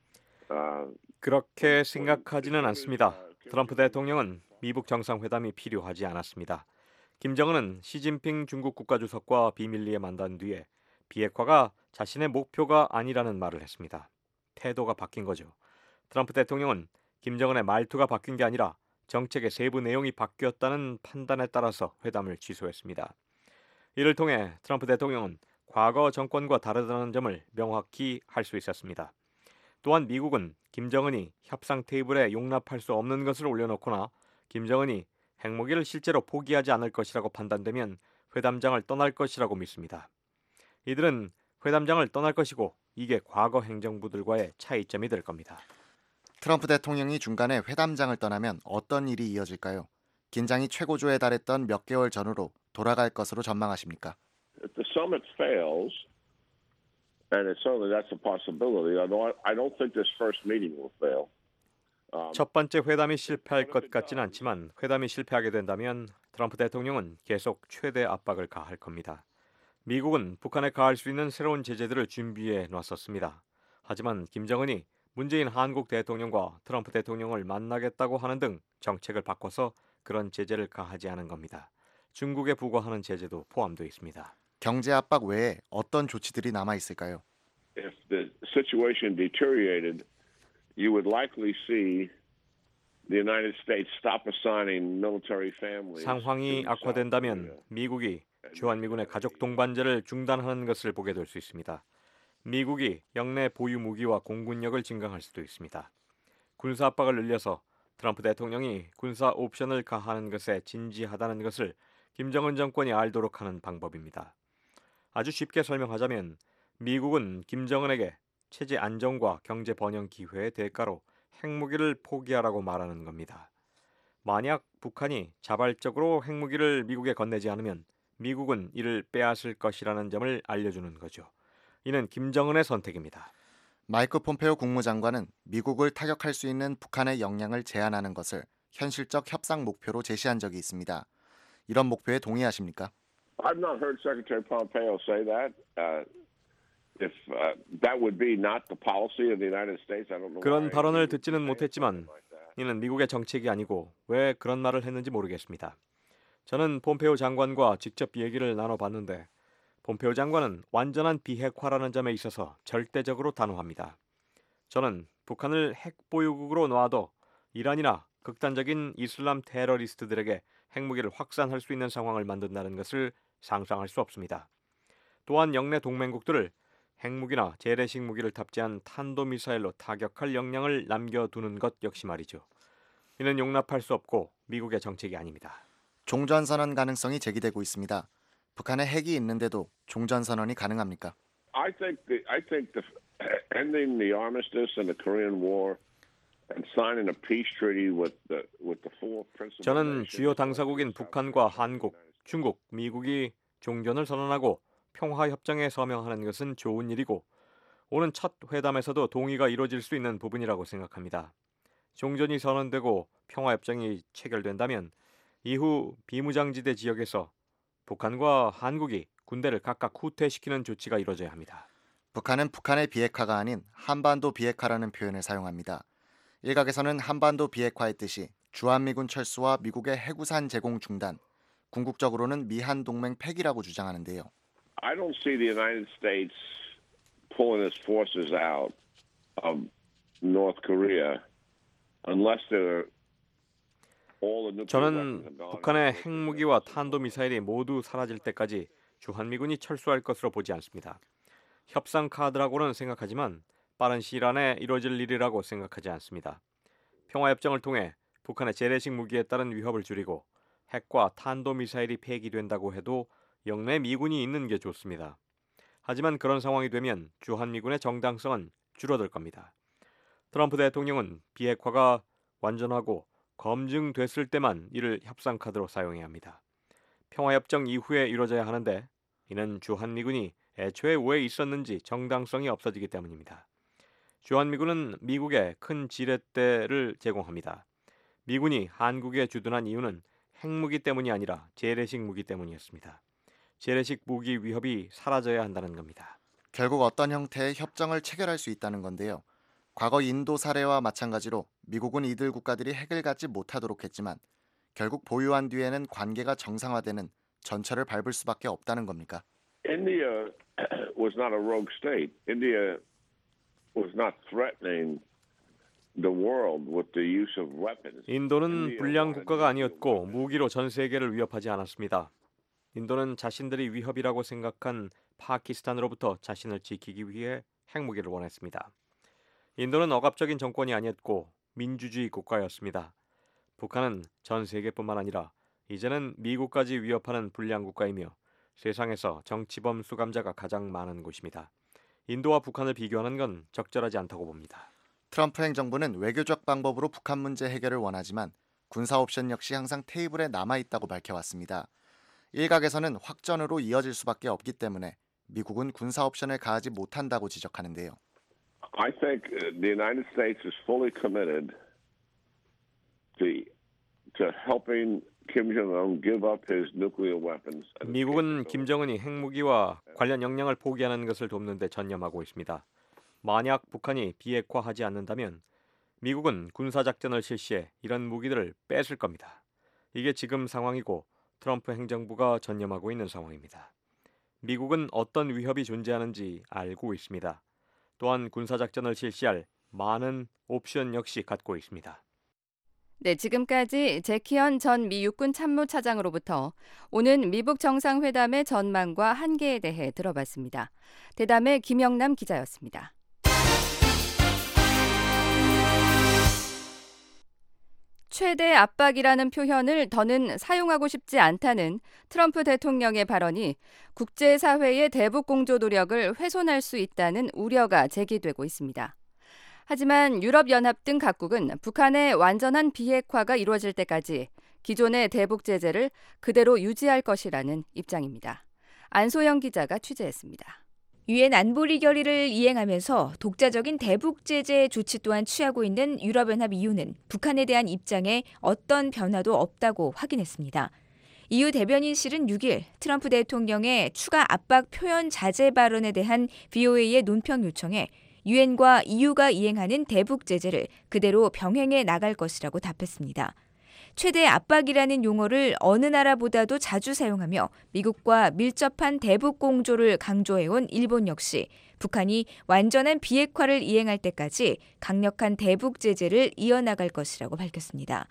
Speaker 9: 그렇게 생각하지는 않습니다. 트럼프 대통령은 미북 정상회담이 필요하지 않았습니다. 김정은은 시진핑 중국 국가주석과 비밀리에 만난 뒤에 비핵화가 자신의 목표가 아니라는 말을 했습니다. 태도가 바뀐 거죠. 트럼프 대통령은 김정은의 말투가 바뀐 게 아니라 정책의 세부 내용이 바뀌었다는 판단에 따라서 회담을 취소했습니다. 이를 통해 트럼프 대통령은 과거 정권과 다르다는 점을 명확히 할 수 있었습니다. 또한 미국은 김정은이 협상 테이블에 용납할 수 없는 것을 올려놓거나 김정은이 핵무기를 실제로 포기하지 않을 것이라고 판단되면 회담장을 떠날 것이라고 믿습니다. 이들은 회담장을 떠날 것이고 이게 과거 행정부들과의 차이점이 될 겁니다.
Speaker 5: 트럼프 대통령이 중간에 회담장을 떠나면 어떤 일이 이어질까요? 긴장이 최고조에 달했던 몇 개월 전으로 돌아갈 것으로 전망하십니까?
Speaker 3: If the summit fails, and certainly that's a possibility, I don't think this first meeting will fail.
Speaker 9: 첫 번째 회담이 실패할 것 같지는 않지만 회담이 실패하게 된다면 트럼프 대통령은 계속 최대 압박을 가할 겁니다. 미국은 북한에 가할 수 있는 새로운 제재들을 준비해 놨었습니다. 하지만 김정은이 문재인 한국 대통령과 트럼프 대통령을 만나겠다고 하는 등 정책을 바꿔서 그런 제재를 가하지 않은 겁니다. 중국에 부과하는 제재도 포함되어 있습니다.
Speaker 5: 경제 압박 외에 어떤 조치들이 남아 있을까요?
Speaker 3: If the situation deteriorated, you would likely see the United States stop assigning military families.
Speaker 9: 상황이 악화된다면 미국이 주한미군의 가족 동반자를 중단하는 것을 보게 될 수 있습니다. 미국이 영내 보유 무기와 공군력을 증강할 수도 있습니다. 군사 압박을 늘려서 트럼프 대통령이 군사 옵션을 가하는 것에 진지하다는 것을 김정은 정권이 알도록 하는 방법입니다. 아주 쉽게 설명하자면 미국은 김정은에게 체제 안정과 경제 번영 기회의 대가로 핵무기를 포기하라고 말하는 겁니다. 만약 북한이 자발적으로 핵무기를 미국에 건네지 않으면 미국은 이를 빼앗을 것이라는 점을 알려주는 거죠. 이는 김정은의 선택입니다.
Speaker 5: 마이크 폼페오 국무장관은 미국을 타격할 수 있는 북한의 역량을 제한하는 것을 현실적 협상 목표로 제시한 적이 있습니다. 이런 목표에 동의하십니까?
Speaker 3: I've not heard Secretary Pompeo say that. If that would be not the policy of the United States, I don't know.
Speaker 9: 그런 발언을 듣지는 못했지만 이는 미국의 정책이 아니고 왜 그런 말을 했는지 모르겠습니다. 저는 폼페오 장관과 직접 얘기를 나눠봤는데 폼페오 장관은 완전한 비핵화라는 점에 있어서 절대적으로 단호합니다. 저는 북한을 핵보유국으로 놔도 이란이나 극단적인 이슬람 테러리스트들에게 핵무기를 확산할 수 있는 상황을 만든다는 것을 상상할 수 없습니다. 또한 영내 동맹국들을 핵무기나 재래식 무기를 탑재한 탄도미사일로 타격할 역량을 남겨두는 것 역시 말이죠. 이는 용납할 수 없고 미국의 정책이 아닙니다.
Speaker 5: 종전선언 가능성이 제기되고 있습니다. 북한에 핵이 있는데도 종전선언이 가능합니까?
Speaker 3: I think ending the armistice in the Korean War and signing a peace treaty with the four principal.
Speaker 9: 저는 주요 당사국인 북한과 한국, 중국, 미국이 종전을 선언하고 평화협정에 서명하는 것은 좋은 일이고 오는 첫 회담에서도 동의가 이루어질 수 있는 부분이라고 생각합니다. 종전이 선언되고 평화협정이 체결된다면 이후 비무장지대 지역에서 북한과 한국이 군대를 각각 후퇴시키는 조치가 이루어져야 합니다.
Speaker 5: 북한은 북한의 비핵화가 아닌 한반도 비핵화라는 표현을 사용합니다. 일각에서는 한반도 비핵화의 뜻이 주한미군 철수와 미국의 해구산 제공 중단, 궁극적으로는 미한 동맹 폐기라고 주장하는데요.
Speaker 3: I don't see the United States pulling its forces out of North Korea unless there
Speaker 21: 저는 북한의 핵무기와 탄도미사일이 모두 사라질 때까지 주한미군이 철수할 것으로 보지 않습니다. 협상 카드라고는 생각하지만 빠른 시일 안에 이루어질 일이라고 생각하지 않습니다. 평화협정을 통해 북한의 재래식 무기에 따른 위협을 줄이고 핵과 탄도미사일이 폐기된다고 해도 영내 미군이 있는 게 좋습니다. 하지만 그런 상황이 되면 주한미군의 정당성은 줄어들 겁니다. 트럼프 대통령은 비핵화가 완전하고 검증됐을 때만 이를 협상 카드로 사용해야 합니다. 평화협정 이후에 이루어져야 하는데 이는 주한미군이 애초에 왜 있었는지 정당성이 없어지기 때문입니다. 주한미군은 미국에 큰 지렛대를 제공합니다. 미군이 한국에 주둔한 이유는 핵무기 때문이 아니라 재래식 무기 때문이었습니다. 재래식 무기 위협이 사라져야 한다는 겁니다.
Speaker 5: 결국 어떤 형태의 협정을 체결할 수 있다는 건데요. 과거 인도 사례와 마찬가지로 미국은 이들 국가들이 핵을 갖지 못하도록 했지만 결국 보유한 뒤에는 관계가 정상화되는 전철을 밟을 수밖에 없다는 겁니까?
Speaker 3: India was not a rogue state. India was not threatening the world with the use of weapons.
Speaker 21: 인도는 불량 국가가 아니었고 무기로 전 세계를 위협하지 않았습니다. 인도는 자신들이 위협이라고 생각한 파키스탄으로부터 자신을 지키기 위해 핵무기를 원했습니다. 인도는 억압적인 정권이 아니었고 민주주의 국가였습니다. 북한은 전 세계뿐만 아니라 이제는 미국까지 위협하는 불량 국가이며 세상에서 정치범 수감자가 가장 많은 곳입니다. 인도와 북한을 비교하는 건 적절하지 않다고 봅니다.
Speaker 5: 트럼프 행정부는 외교적 방법으로 북한 문제 해결을 원하지만 군사 옵션 역시 항상 테이블에 남아있다고 밝혀왔습니다. 일각에서는 확전으로 이어질 수밖에 없기 때문에 미국은 군사 옵션을 가하지 못한다고 지적하는데요.
Speaker 3: I think the United States is fully committed to helping Kim Jong-un give up his nuclear weapons.
Speaker 21: 미국은 김정은이 핵무기와 관련 역량을 포기하는 것을 돕는 데 전념하고 있습니다. 만약 북한이 비핵화하지 않는다면 미국은 군사작전을 실시해 이런 무기들을 뺏을 겁니다. 이게 지금 상황이고 트럼프 행정부가 전념하고 있는 상황입니다. 미국은 어떤 위협이 존재하는지 알고 있습니다. 또한 군사작전을 실시할 많은 옵션 역시 갖고 있습니다.
Speaker 4: 네, 지금까지 제키언 전 미 육군 참모차장으로부터 오는 미북 정상회담의 전망과 한계에 대해 들어봤습니다. 대담의 김영남 기자였습니다. 최대 압박이라는 표현을 더는 사용하고 싶지 않다는 트럼프 대통령의 발언이 국제사회의 대북 공조 노력을 훼손할 수 있다는 우려가 제기되고 있습니다. 하지만 유럽연합 등 각국은 북한의 완전한 비핵화가 이루어질 때까지 기존의 대북 제재를 그대로 유지할 것이라는 입장입니다. 안소영 기자가 취재했습니다.
Speaker 22: 유엔 안보리 결의를 이행하면서 독자적인 대북 제재 조치 또한 취하고 있는 유럽연합 EU는 북한에 대한 입장에 어떤 변화도 없다고 확인했습니다. EU 대변인실은 6일 트럼프 대통령의 추가 압박 표현 자제 발언에 대한 VOA의 논평 요청에 유엔과 EU가 이행하는 대북 제재를 그대로 병행해 나갈 것이라고 답했습니다. 최대 압박이라는 용어를 어느 나라보다도 자주 사용하며 미국과 밀접한 대북 공조를 강조해온 일본 역시 북한이 완전한 비핵화를 이행할 때까지 강력한 대북 제재를 이어나갈 것이라고 밝혔습니다.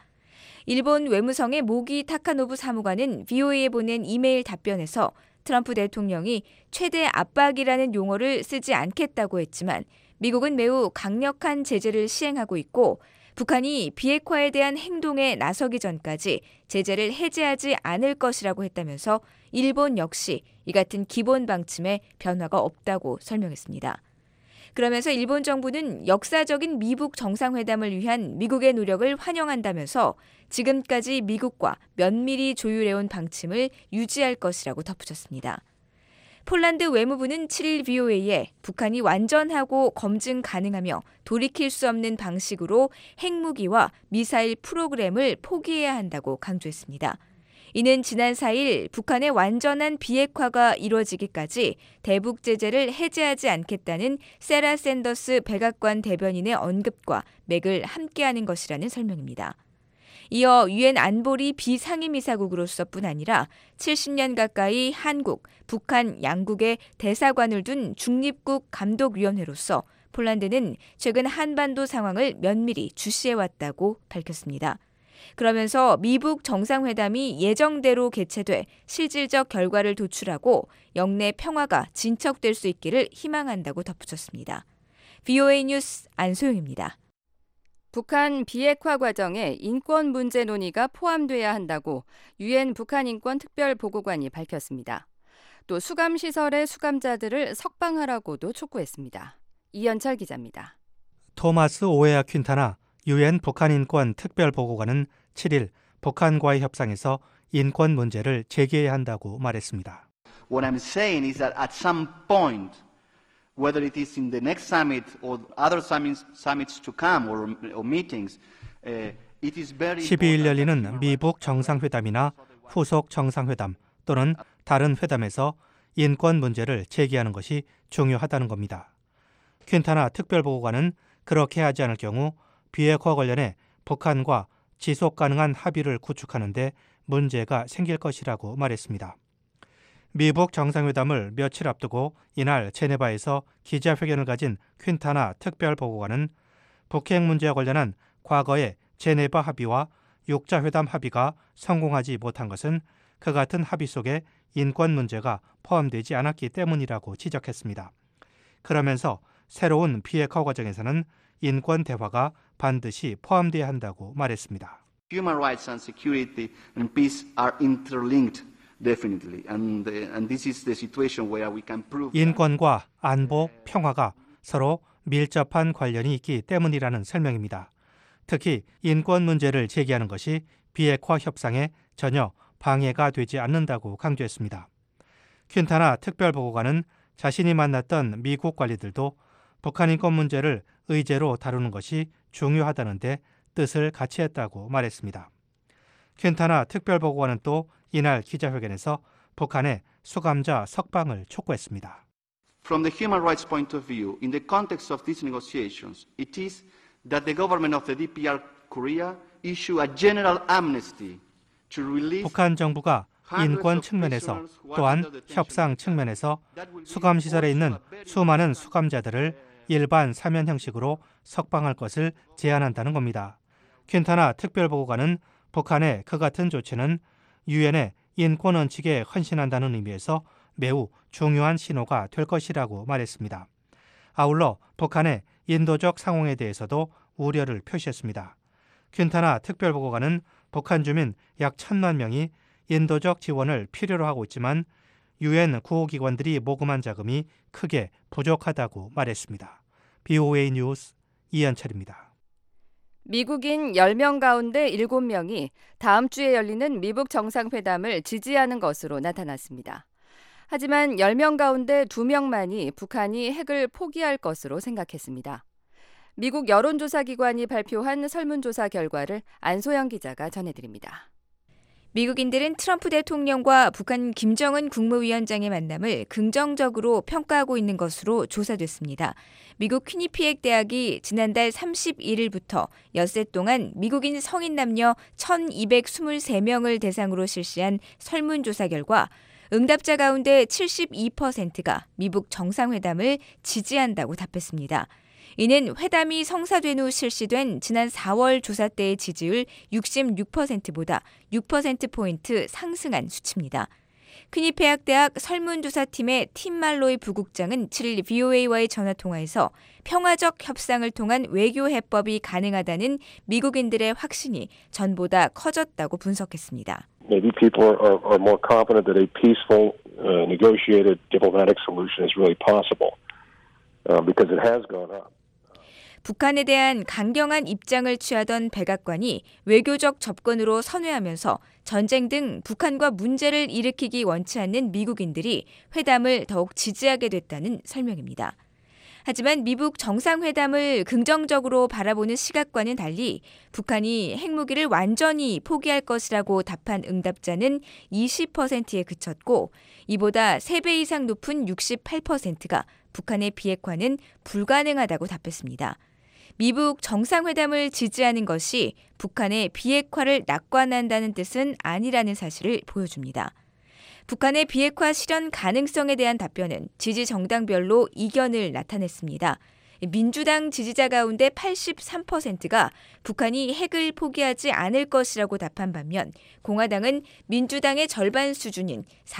Speaker 22: 일본 외무성의 모기 타카노부 사무관은 VOA에 보낸 이메일 답변에서 트럼프 대통령이 최대 압박이라는 용어를 쓰지 않겠다고 했지만 미국은 매우 강력한 제재를 시행하고 있고 북한이 비핵화에 대한 행동에 나서기 전까지 제재를 해제하지 않을 것이라고 했다면서 일본 역시 이 같은 기본 방침에 변화가 없다고 설명했습니다. 그러면서 일본 정부는 역사적인 미북 정상회담을 위한 미국의 노력을 환영한다면서 지금까지 미국과 면밀히 조율해온 방침을 유지할 것이라고 덧붙였습니다. 폴란드 외무부는 7일 VOA에 북한이 완전하고 검증 가능하며 돌이킬 수 없는 방식으로 핵무기와 미사일 프로그램을 포기해야 한다고 강조했습니다. 이는 지난 4일 북한의 완전한 비핵화가 이루어지기까지 대북 제재를 해제하지 않겠다는 세라 샌더스 백악관 대변인의 언급과 맥을 함께하는 것이라는 설명입니다. 이어 유엔 안보리 비상임이사국으로서뿐 아니라 70년 가까이 한국, 북한 양국의 대사관을 둔 중립국 감독위원회로서 폴란드는 최근 한반도 상황을 면밀히 주시해왔다고 밝혔습니다. 그러면서 미북 정상회담이 예정대로 개최돼 실질적 결과를 도출하고 영내 평화가 진척될 수 있기를 희망한다고 덧붙였습니다. VOA 뉴스 안소영입니다.
Speaker 4: 북한 비핵화 과정에 인권 문제 논의가 포함돼야 한다고 유엔 북한인권특별보고관이 밝혔습니다. 또 수감시설의 수감자들을 석방하라고도 촉구했습니다. 이현철 기자입니다.
Speaker 1: 토마스 오에아 퀸타나 유엔 북한인권특별보고관은 7일 북한과의 협상에서 인권 문제를 제기해야 한다고 말했습니다.
Speaker 2: What I'm saying is that at some point, whether it is in the next summit or other summits to come or meetings, it is very
Speaker 1: 12일 열리는 미북 정상회담이나 후속 정상회담 또는 다른 회담에서 인권 문제를 제기하는 것이 중요하다는 겁니다. 퀸타나 특별보고관은 그렇게 하지 않을 경우 비핵화 관련해 북한과 지속 가능한 합의를 구축하는 데 문제가 생길 것이라고 말했습니다. 미북 정상회담을 며칠 앞두고 이날 제네바에서 기자회견을 가진 퀸타나 특별보고관은 북핵 문제와 관련한 과거의 제네바 합의와 육자회담 합의가 성공하지 못한 것은 그 같은 합의 속에 인권 문제가 포함되지 않았기 때문이라고 지적했습니다. 그러면서 새로운 비핵화 과정에서는 인권 대화가 반드시 포함돼야 한다고 말했습니다.
Speaker 2: Human rights and security and peace are interlinked. Definitely, and this is the situation where we can prove.
Speaker 1: 인권과 안보, 평화가 서로 밀접한 관련이 있기 때문이라는 설명입니다. 특히 인권 문제를 제기하는 것이 비핵화 협상에 전혀 방해가 되지 않는다고 강조했습니다. 퀸타나 특별보고관은 자신이 만났던 미국 관리들도 북한 인권 문제를 의제로 다루는 것이 중요하다는데 뜻을 같이 했다고 말했습니다. 퀸타나 특별보고관은 또 이날 기자회견에서 북한의 수감자 석방을 촉구했습니다.
Speaker 2: From the human rights point of view, in the context of these negotiations, it is that the government of the DPR Korea issue a general amnesty to release.
Speaker 1: 북한 정부가 인권 측면에서 또한 협상 측면에서 수감시설에 있는 수많은 수감자들을 일반 사면 형식으로 석방할 것을 제안한다는 겁니다. 퀸타나 특별보고관은 북한의 그 같은 조치는 유엔의 인권 원칙에 헌신한다는 의미에서 매우 중요한 신호가 될 것이라고 말했습니다. 아울러 북한의 인도적 상황에 대해서도 우려를 표시했습니다. 퀸타나 특별보고관은 북한 주민 약 1,000만 명이 인도적 지원을 필요로 하고 있지만 유엔 구호기관들이 모금한 자금이 크게 부족하다고 말했습니다. BOA 뉴스 이현철입니다.
Speaker 4: 미국인 10명 가운데 7명이 다음 주에 열리는 미북 정상회담을 지지하는 것으로 나타났습니다. 하지만 10명 가운데 2명만이 북한이 핵을 포기할 것으로 생각했습니다. 미국 여론조사기관이 발표한 설문조사 결과를 안소영 기자가 전해드립니다.
Speaker 22: 미국인들은 트럼프 대통령과 북한 김정은 국무위원장의 만남을 긍정적으로 평가하고 있는 것으로 조사됐습니다. 미국 퀴니피액 대학이 지난달 31일부터 엿새 동안 미국인 성인 남녀 1,223명을 대상으로 실시한 설문조사 결과 응답자 가운데 72%가 미북 정상회담을 지지한다고 답했습니다. 이는 회담이 성사된 후 실시된 지난 4월 조사 때의 지지율 66%보다 6%포인트 상승한 수치입니다. 퀴니피액대학 설문조사팀의 팀 말로이 부국장은 7일 VOA와의 전화통화에서 평화적 협상을 통한 외교 해법이 가능하다는 미국인들의 확신이 전보다 커졌다고 분석했습니다.
Speaker 23: Maybe people are more confident that a peaceful, negotiated diplomatic solution is really possible because it has gone up.
Speaker 22: 북한에 대한 강경한 입장을 취하던 백악관이 외교적 접근으로 선회하면서 전쟁 등 북한과 문제를 일으키기 원치 않는 미국인들이 회담을 더욱 지지하게 됐다는 설명입니다. 하지만 미북 정상회담을 긍정적으로 바라보는 시각과는 달리 북한이 핵무기를 완전히 포기할 것이라고 답한 응답자는 20%에 그쳤고 이보다 3배 이상 높은 68%가 북한의 비핵화는 불가능하다고 답했습니다. 미북 정상회담을 지지하는 것이 북한의 비핵화를 낙관한다는 뜻은 아니라는 사실을 보여줍니다. 북한의 비핵화 실현 가능성에 대한 답변은 지지 정당별로 이견을 나타냈습니다. 민주당 지지자 가운데 83%가 북한이 핵을 포기하지 않을 것이라고 답한 반면 공화당은 민주당의 절반 수준인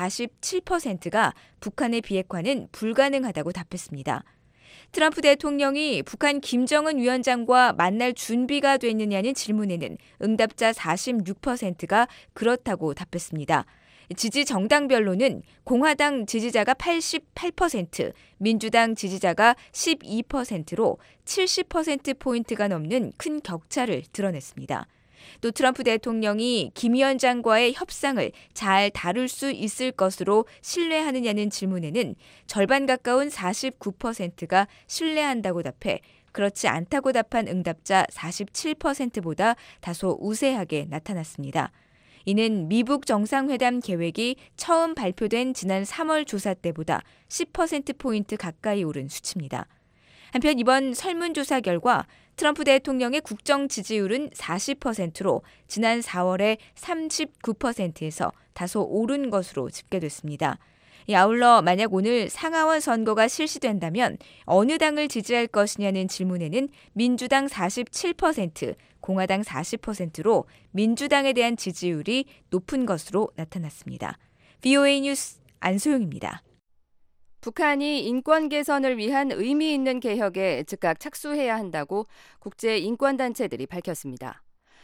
Speaker 22: 47%가 북한의 비핵화는 불가능하다고 답했습니다. 트럼프 대통령이 북한 김정은 위원장과 만날 준비가 됐느냐는 질문에는 응답자 46%가 그렇다고 답했습니다. 지지 정당별로는 공화당 지지자가 88%, 민주당 지지자가 12%로 70%포인트가 넘는 큰 격차를 드러냈습니다. 또 트럼프 대통령이 김 위원장과의 협상을 잘 다룰 수 있을 것으로 신뢰하느냐는 질문에는 절반 가까운 49%가 신뢰한다고 답해 그렇지 않다고 답한 응답자 47%보다 다소 우세하게 나타났습니다. 이는 미북 정상회담 계획이 처음 발표된 지난 3월 조사 때보다 10%포인트 가까이 오른 수치입니다. 한편 이번 설문조사 결과 트럼프 대통령의 국정 지지율은 40%로 지난 4월의 39%에서 다소 오른 것으로 집계됐습니다. 아울러 만약 오늘 상하원 선거가 실시된다면 어느 당을 지지할 것이냐는 질문에는 민주당 47%, 공화당 40%로 민주당에 대한 지지율이 높은 것으로 나타났습니다. VOA 뉴스 안소영입니다.
Speaker 4: 북한이 인권 개선을 위한 의미 있는 개혁에 즉각 착수해야 한다고 국제인권단체들이 밝혔습니다.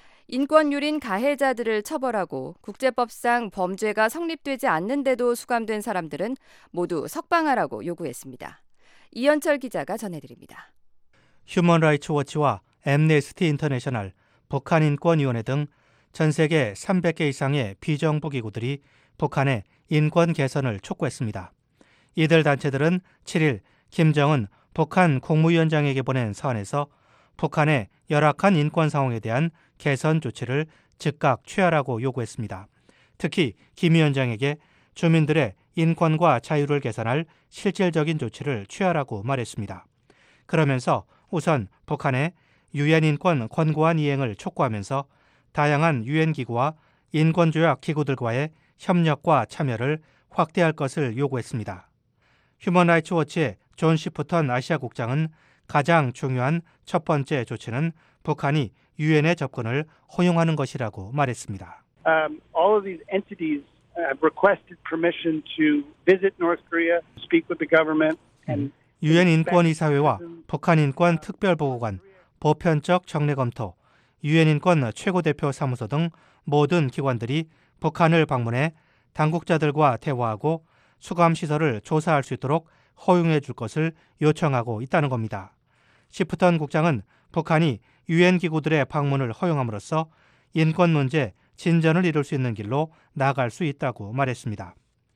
Speaker 4: 인권유린 가해자들을 처벌하고 국제법상 범죄가 성립되지 않는데도 수감된 사람들은 모두 석방하라고 요구했습니다. 이현철 기자가 전해드립니다.
Speaker 1: 휴먼 라이츠 워치와 앰네스티 인터내셔널, 북한인권위원회 등 전 세계 300개 이상의 비정부기구들이 북한의 인권 개선을 촉구했습니다. 이들 단체들은 7일 김정은 북한 국무위원장에게 보낸 서한에서 북한의 열악한 인권 상황에 대한 개선 조치를 즉각 취하라고 요구했습니다. 특히 김 위원장에게 주민들의 인권과 자유를 개선할 실질적인 조치를 취하라고 말했습니다. 그러면서 우선 북한의 유엔 인권 권고안 이행을 촉구하면서 다양한 유엔 기구와 인권조약 기구들과의 협력과 참여를 확대할 것을 요구했습니다. 휴먼 라이츠 워치의 존 시프턴 아시아 국장은 가장 중요한 첫 번째 조치는 북한이 유엔에 접근을 허용하는 것이라고 말했습니다.
Speaker 6: All of these entities have requested permission to visit North Korea, speak with the government, and
Speaker 1: 유엔 인권이사회와 북한 인권 특별보고관, 보편적 정례 검토, 유엔 인권 최고대표 사무소 등 모든 기관들이 북한을 방문해 당국자들과 대화하고 수감시설을 조사할 수 있도록 허용해 줄 것을 요청하고 있다는 겁니다. 시프턴 국장은 북한이 유엔 기구들의 방문을 허용함으로써 인권 문제 진전을 이룰 수 있는 길로 나아갈 수 있다고 말했습니다.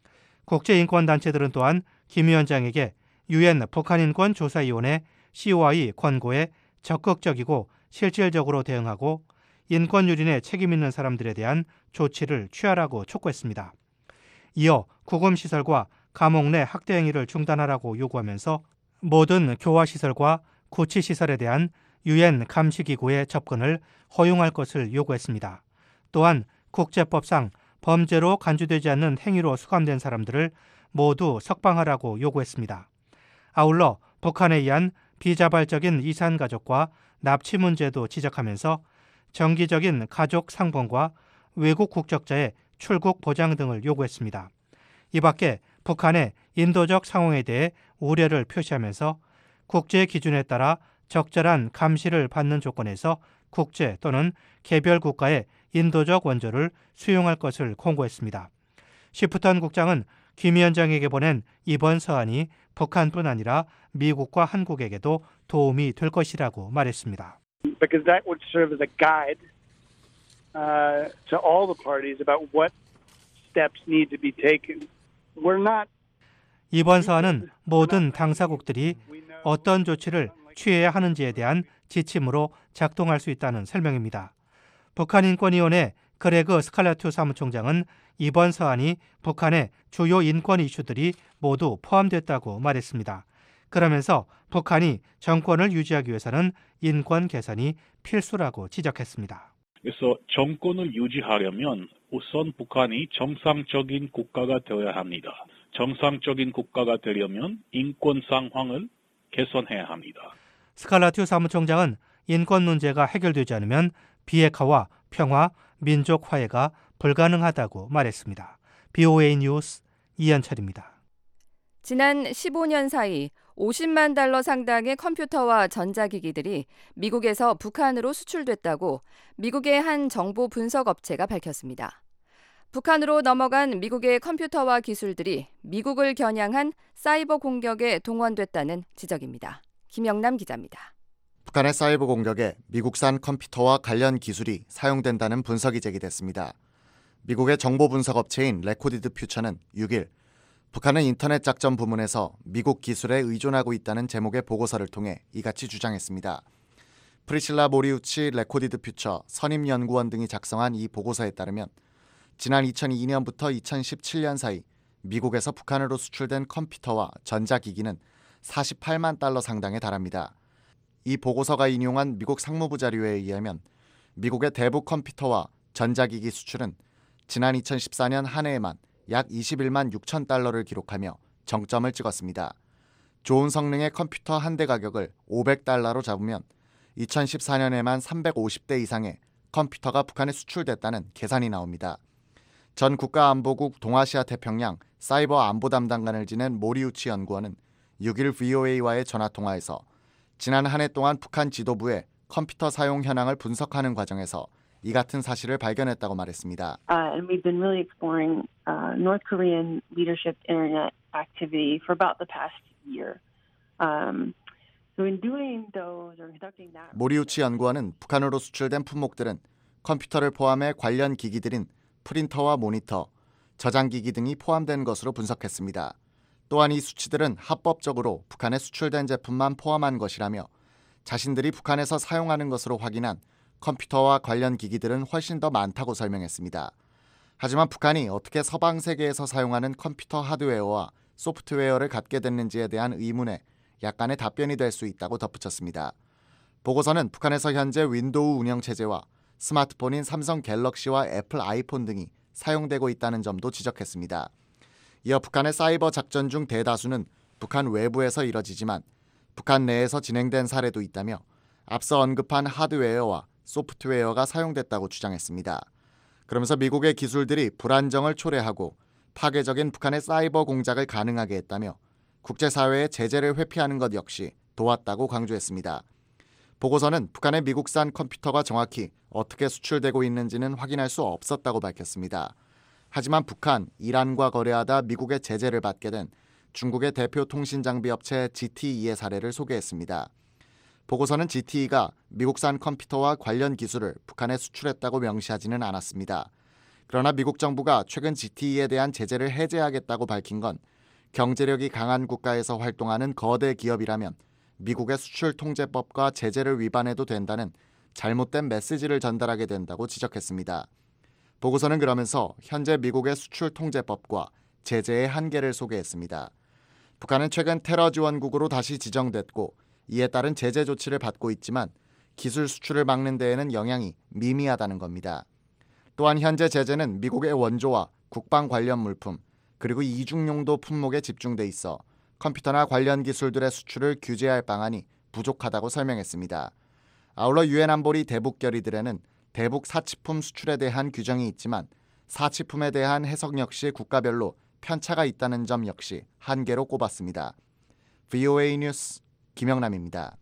Speaker 1: 국제인권단체들은 또한 김 위원장에게 유엔 북한인권조사위원회 COI 권고에 적극적이고 실질적으로 대응하고 인권 유린에 책임 있는 사람들에 대한 조치를 취하라고 촉구했습니다. 이어 구금시설과 감옥 내 학대 행위를 중단하라고 요구하면서 모든 교화시설과 구치시설에 대한 유엔 감시기구의 접근을 허용할 것을 요구했습니다. 또한 국제법상 범죄로 간주되지 않는 행위로 수감된 사람들을 모두 석방하라고 요구했습니다. 아울러 북한에 의한 비자발적인 이산가족과 납치 문제도 지적하면서 정기적인 가족 상봉과 외국 국적자의 출국 보장 등을 요구했습니다. 이 밖에 북한의 인도적 상황에 대해 우려를 표시하면서 국제 기준에 따라 적절한 감시를 받는 조건에서 국제 또는 개별 국가의 인도적 원조를 수용할 것을 공고했습니다. 시프턴 국장은 김 위원장에게 보낸 이번 서한이 북한뿐 아니라 미국과 한국에게도 도움이 될 것이라고 말했습니다.
Speaker 6: Because that would serve as a guide to all the parties about what steps need to be taken. We're not.
Speaker 1: 이번 서한은 모든 당사국들이 어떤 조치를 취해야 하는지에 대한 지침으로 작동할 수 있다는 설명입니다. 북한인권위원회 그레그 스칼라투 사무총장은 이번 서한이 북한의 주요 인권 이슈들이 모두 포함됐다고 말했습니다. 그러면서 북한이 정권을 유지하기 위해서는 인권 개선이 필수라고 지적했습니다.
Speaker 7: 그래서 정권을 유지하려면 우선 북한이 정상적인 국가가 되어야 합니다. 정상적인 국가가 되려면 인권 상황을 개선해야 합니다.
Speaker 1: 스칼라튜 사무총장은 인권 문제가 해결되지 않으면 비핵화와 평화, 민족 화해가 불가능하다고 말했습니다. BOA 뉴스 이현철입니다.
Speaker 4: 지난 15년 사이 50만 달러 상당의 컴퓨터와 전자기기들이 미국에서 북한으로 수출됐다고 미국의 한 정보 분석 업체가 밝혔습니다. 북한으로 넘어간 미국의 컴퓨터와 기술들이 미국을 겨냥한 사이버 공격에 동원됐다는 지적입니다. 김영남 기자입니다.
Speaker 5: 북한의 사이버 공격에 미국산 컴퓨터와 관련 기술이 사용된다는 분석이 제기됐습니다. 미국의 정보 분석 업체인 레코디드 퓨처는 6일 북한은 인터넷 작전 부문에서 미국 기술에 의존하고 있다는 제목의 보고서를 통해 이같이 주장했습니다. 프리실라 모리우치 레코디드 퓨처 선임연구원 등이 작성한 이 보고서에 따르면 지난 2002년부터 2017년 사이 미국에서 북한으로 수출된 컴퓨터와 전자기기는 48만 달러 상당에 달합니다. 이 보고서가 인용한 미국 상무부 자료에 의하면 미국의 대북 컴퓨터와 전자기기 수출은 지난 2014년 한 해에만 약 21만 6천 달러를 기록하며 정점을 찍었습니다. 좋은 성능의 컴퓨터 한 대 가격을 500달러로 잡으면 2014년에만 350대 이상의 컴퓨터가 북한에 수출됐다는 계산이 나옵니다. 전 국가안보국 동아시아 태평양 사이버 안보 담당관을 지낸 모리우치 연구원은 6일 VOA와의 전화통화에서 지난 한 해 동안 북한 지도부의 컴퓨터 사용 현황을 분석하는 과정에서 이 같은 사실을 발견했다고 말했습니다.
Speaker 8: And we've been really exploring North Korean leadership internet activity for about the past year. So in doing those or conducting that.
Speaker 5: 모리우치 연구원은 북한으로 수출된 품목들은 컴퓨터를 포함해 관련 기기들인 프린터와 모니터, 저장기기 등이 포함된 것으로 분석했습니다. 또한 이 수치들은 합법적으로 북한에 수출된 제품만 포함한 것이라며 자신들이 북한에서 사용하는 것으로 확인한 컴퓨터와 관련 기기들은 훨씬 더 많다고 설명했습니다. 하지만 북한이 어떻게 서방 세계에서 사용하는 컴퓨터 하드웨어와 소프트웨어를 갖게 됐는지에 대한 의문에 약간의 답변이 될 수 있다고 덧붙였습니다. 보고서는 북한에서 현재 윈도우 운영체제와 스마트폰인 삼성 갤럭시와 애플 아이폰 등이 사용되고 있다는 점도 지적했습니다. 이어 북한의 사이버 작전 중 대다수는 북한 외부에서 이뤄지지만 북한 내에서 진행된 사례도 있다며 앞서 언급한 하드웨어와 소프트웨어가 사용됐다고 주장했습니다. 그러면서 미국의 기술들이 불안정을 초래하고 파괴적인 북한의 사이버 공작을 가능하게 했다며 국제사회의 제재를 회피하는 것 역시 도왔다고 강조했습니다. 보고서는 북한의 미국산 컴퓨터가 정확히 어떻게 수출되고 있는지는 확인할 수 없었다고 밝혔습니다. 하지만 북한, 이란과 거래하다 미국의 제재를 받게 된 중국의 대표 통신장비업체 GTE의 사례를 소개했습니다. 보고서는 GTE가 미국산 컴퓨터와 관련 기술을 북한에 수출했다고 명시하지는 않았습니다. 그러나 미국 정부가 최근 GTE에 대한 제재를 해제하겠다고 밝힌 건 경제력이 강한 국가에서 활동하는 거대 기업이라면 미국의 수출 통제법과 제재를 위반해도 된다는 잘못된 메시지를 전달하게 된다고 지적했습니다. 보고서는 그러면서 현재 미국의 수출 통제법과 제재의 한계를 소개했습니다. 북한은 최근 테러 지원국으로 다시 지정됐고 이에 따른 제재 조치를 받고 있지만 기술 수출을 막는 데에는 영향이 미미하다는 겁니다. 또한 현재 제재는 미국의 원조와 국방 관련 물품 그리고 이중용도 품목에 집중돼 있어 컴퓨터나 관련 기술들의 수출을 규제할 방안이 부족하다고 설명했습니다. 아울러 유엔 안보리 대북 결의들에는 대북 사치품 수출에 대한 규정이 있지만 사치품에 대한 해석 역시 국가별로 편차가 있다는 점 역시 한계로 꼽았습니다. VOA 뉴스 김영남입니다.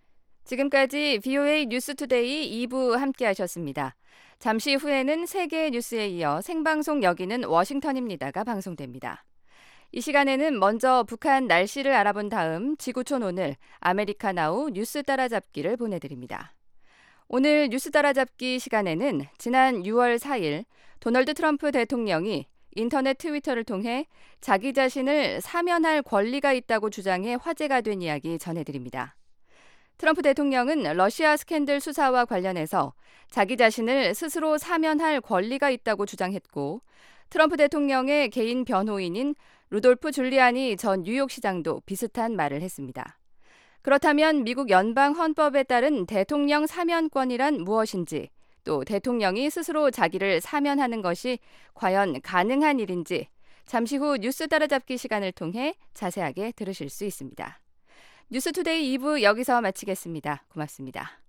Speaker 4: 지금까지 VOA 뉴스투데이 2부 함께하셨습니다. 잠시 후에는 세계 뉴스에 이어 생방송 여기는 워싱턴입니다가 방송됩니다. 이 시간에는 먼저 북한 날씨를 알아본 다음 지구촌 오늘 아메리카 나우 뉴스 따라잡기를 보내드립니다. 오늘 뉴스 따라잡기 시간에는 지난 6월 4일 도널드 트럼프 대통령이 인터넷 트위터를 통해 자기 자신을 사면할 권리가 있다고 주장해 화제가 된 이야기 전해드립니다. 트럼프 대통령은 러시아 스캔들 수사와 관련해서 자기 자신을 스스로 사면할 권리가 있다고 주장했고 트럼프 대통령의 개인 변호인인 루돌프 줄리아니 전 뉴욕시장도 비슷한 말을 했습니다. 그렇다면 미국 연방 헌법에 따른 대통령 사면권이란 무엇인지 또 대통령이 스스로 자기를 사면하는 것이 과연 가능한 일인지 잠시 후 뉴스 따라잡기 시간을 통해 자세하게 들으실 수 있습니다. 뉴스투데이 2부 여기서 마치겠습니다. 고맙습니다.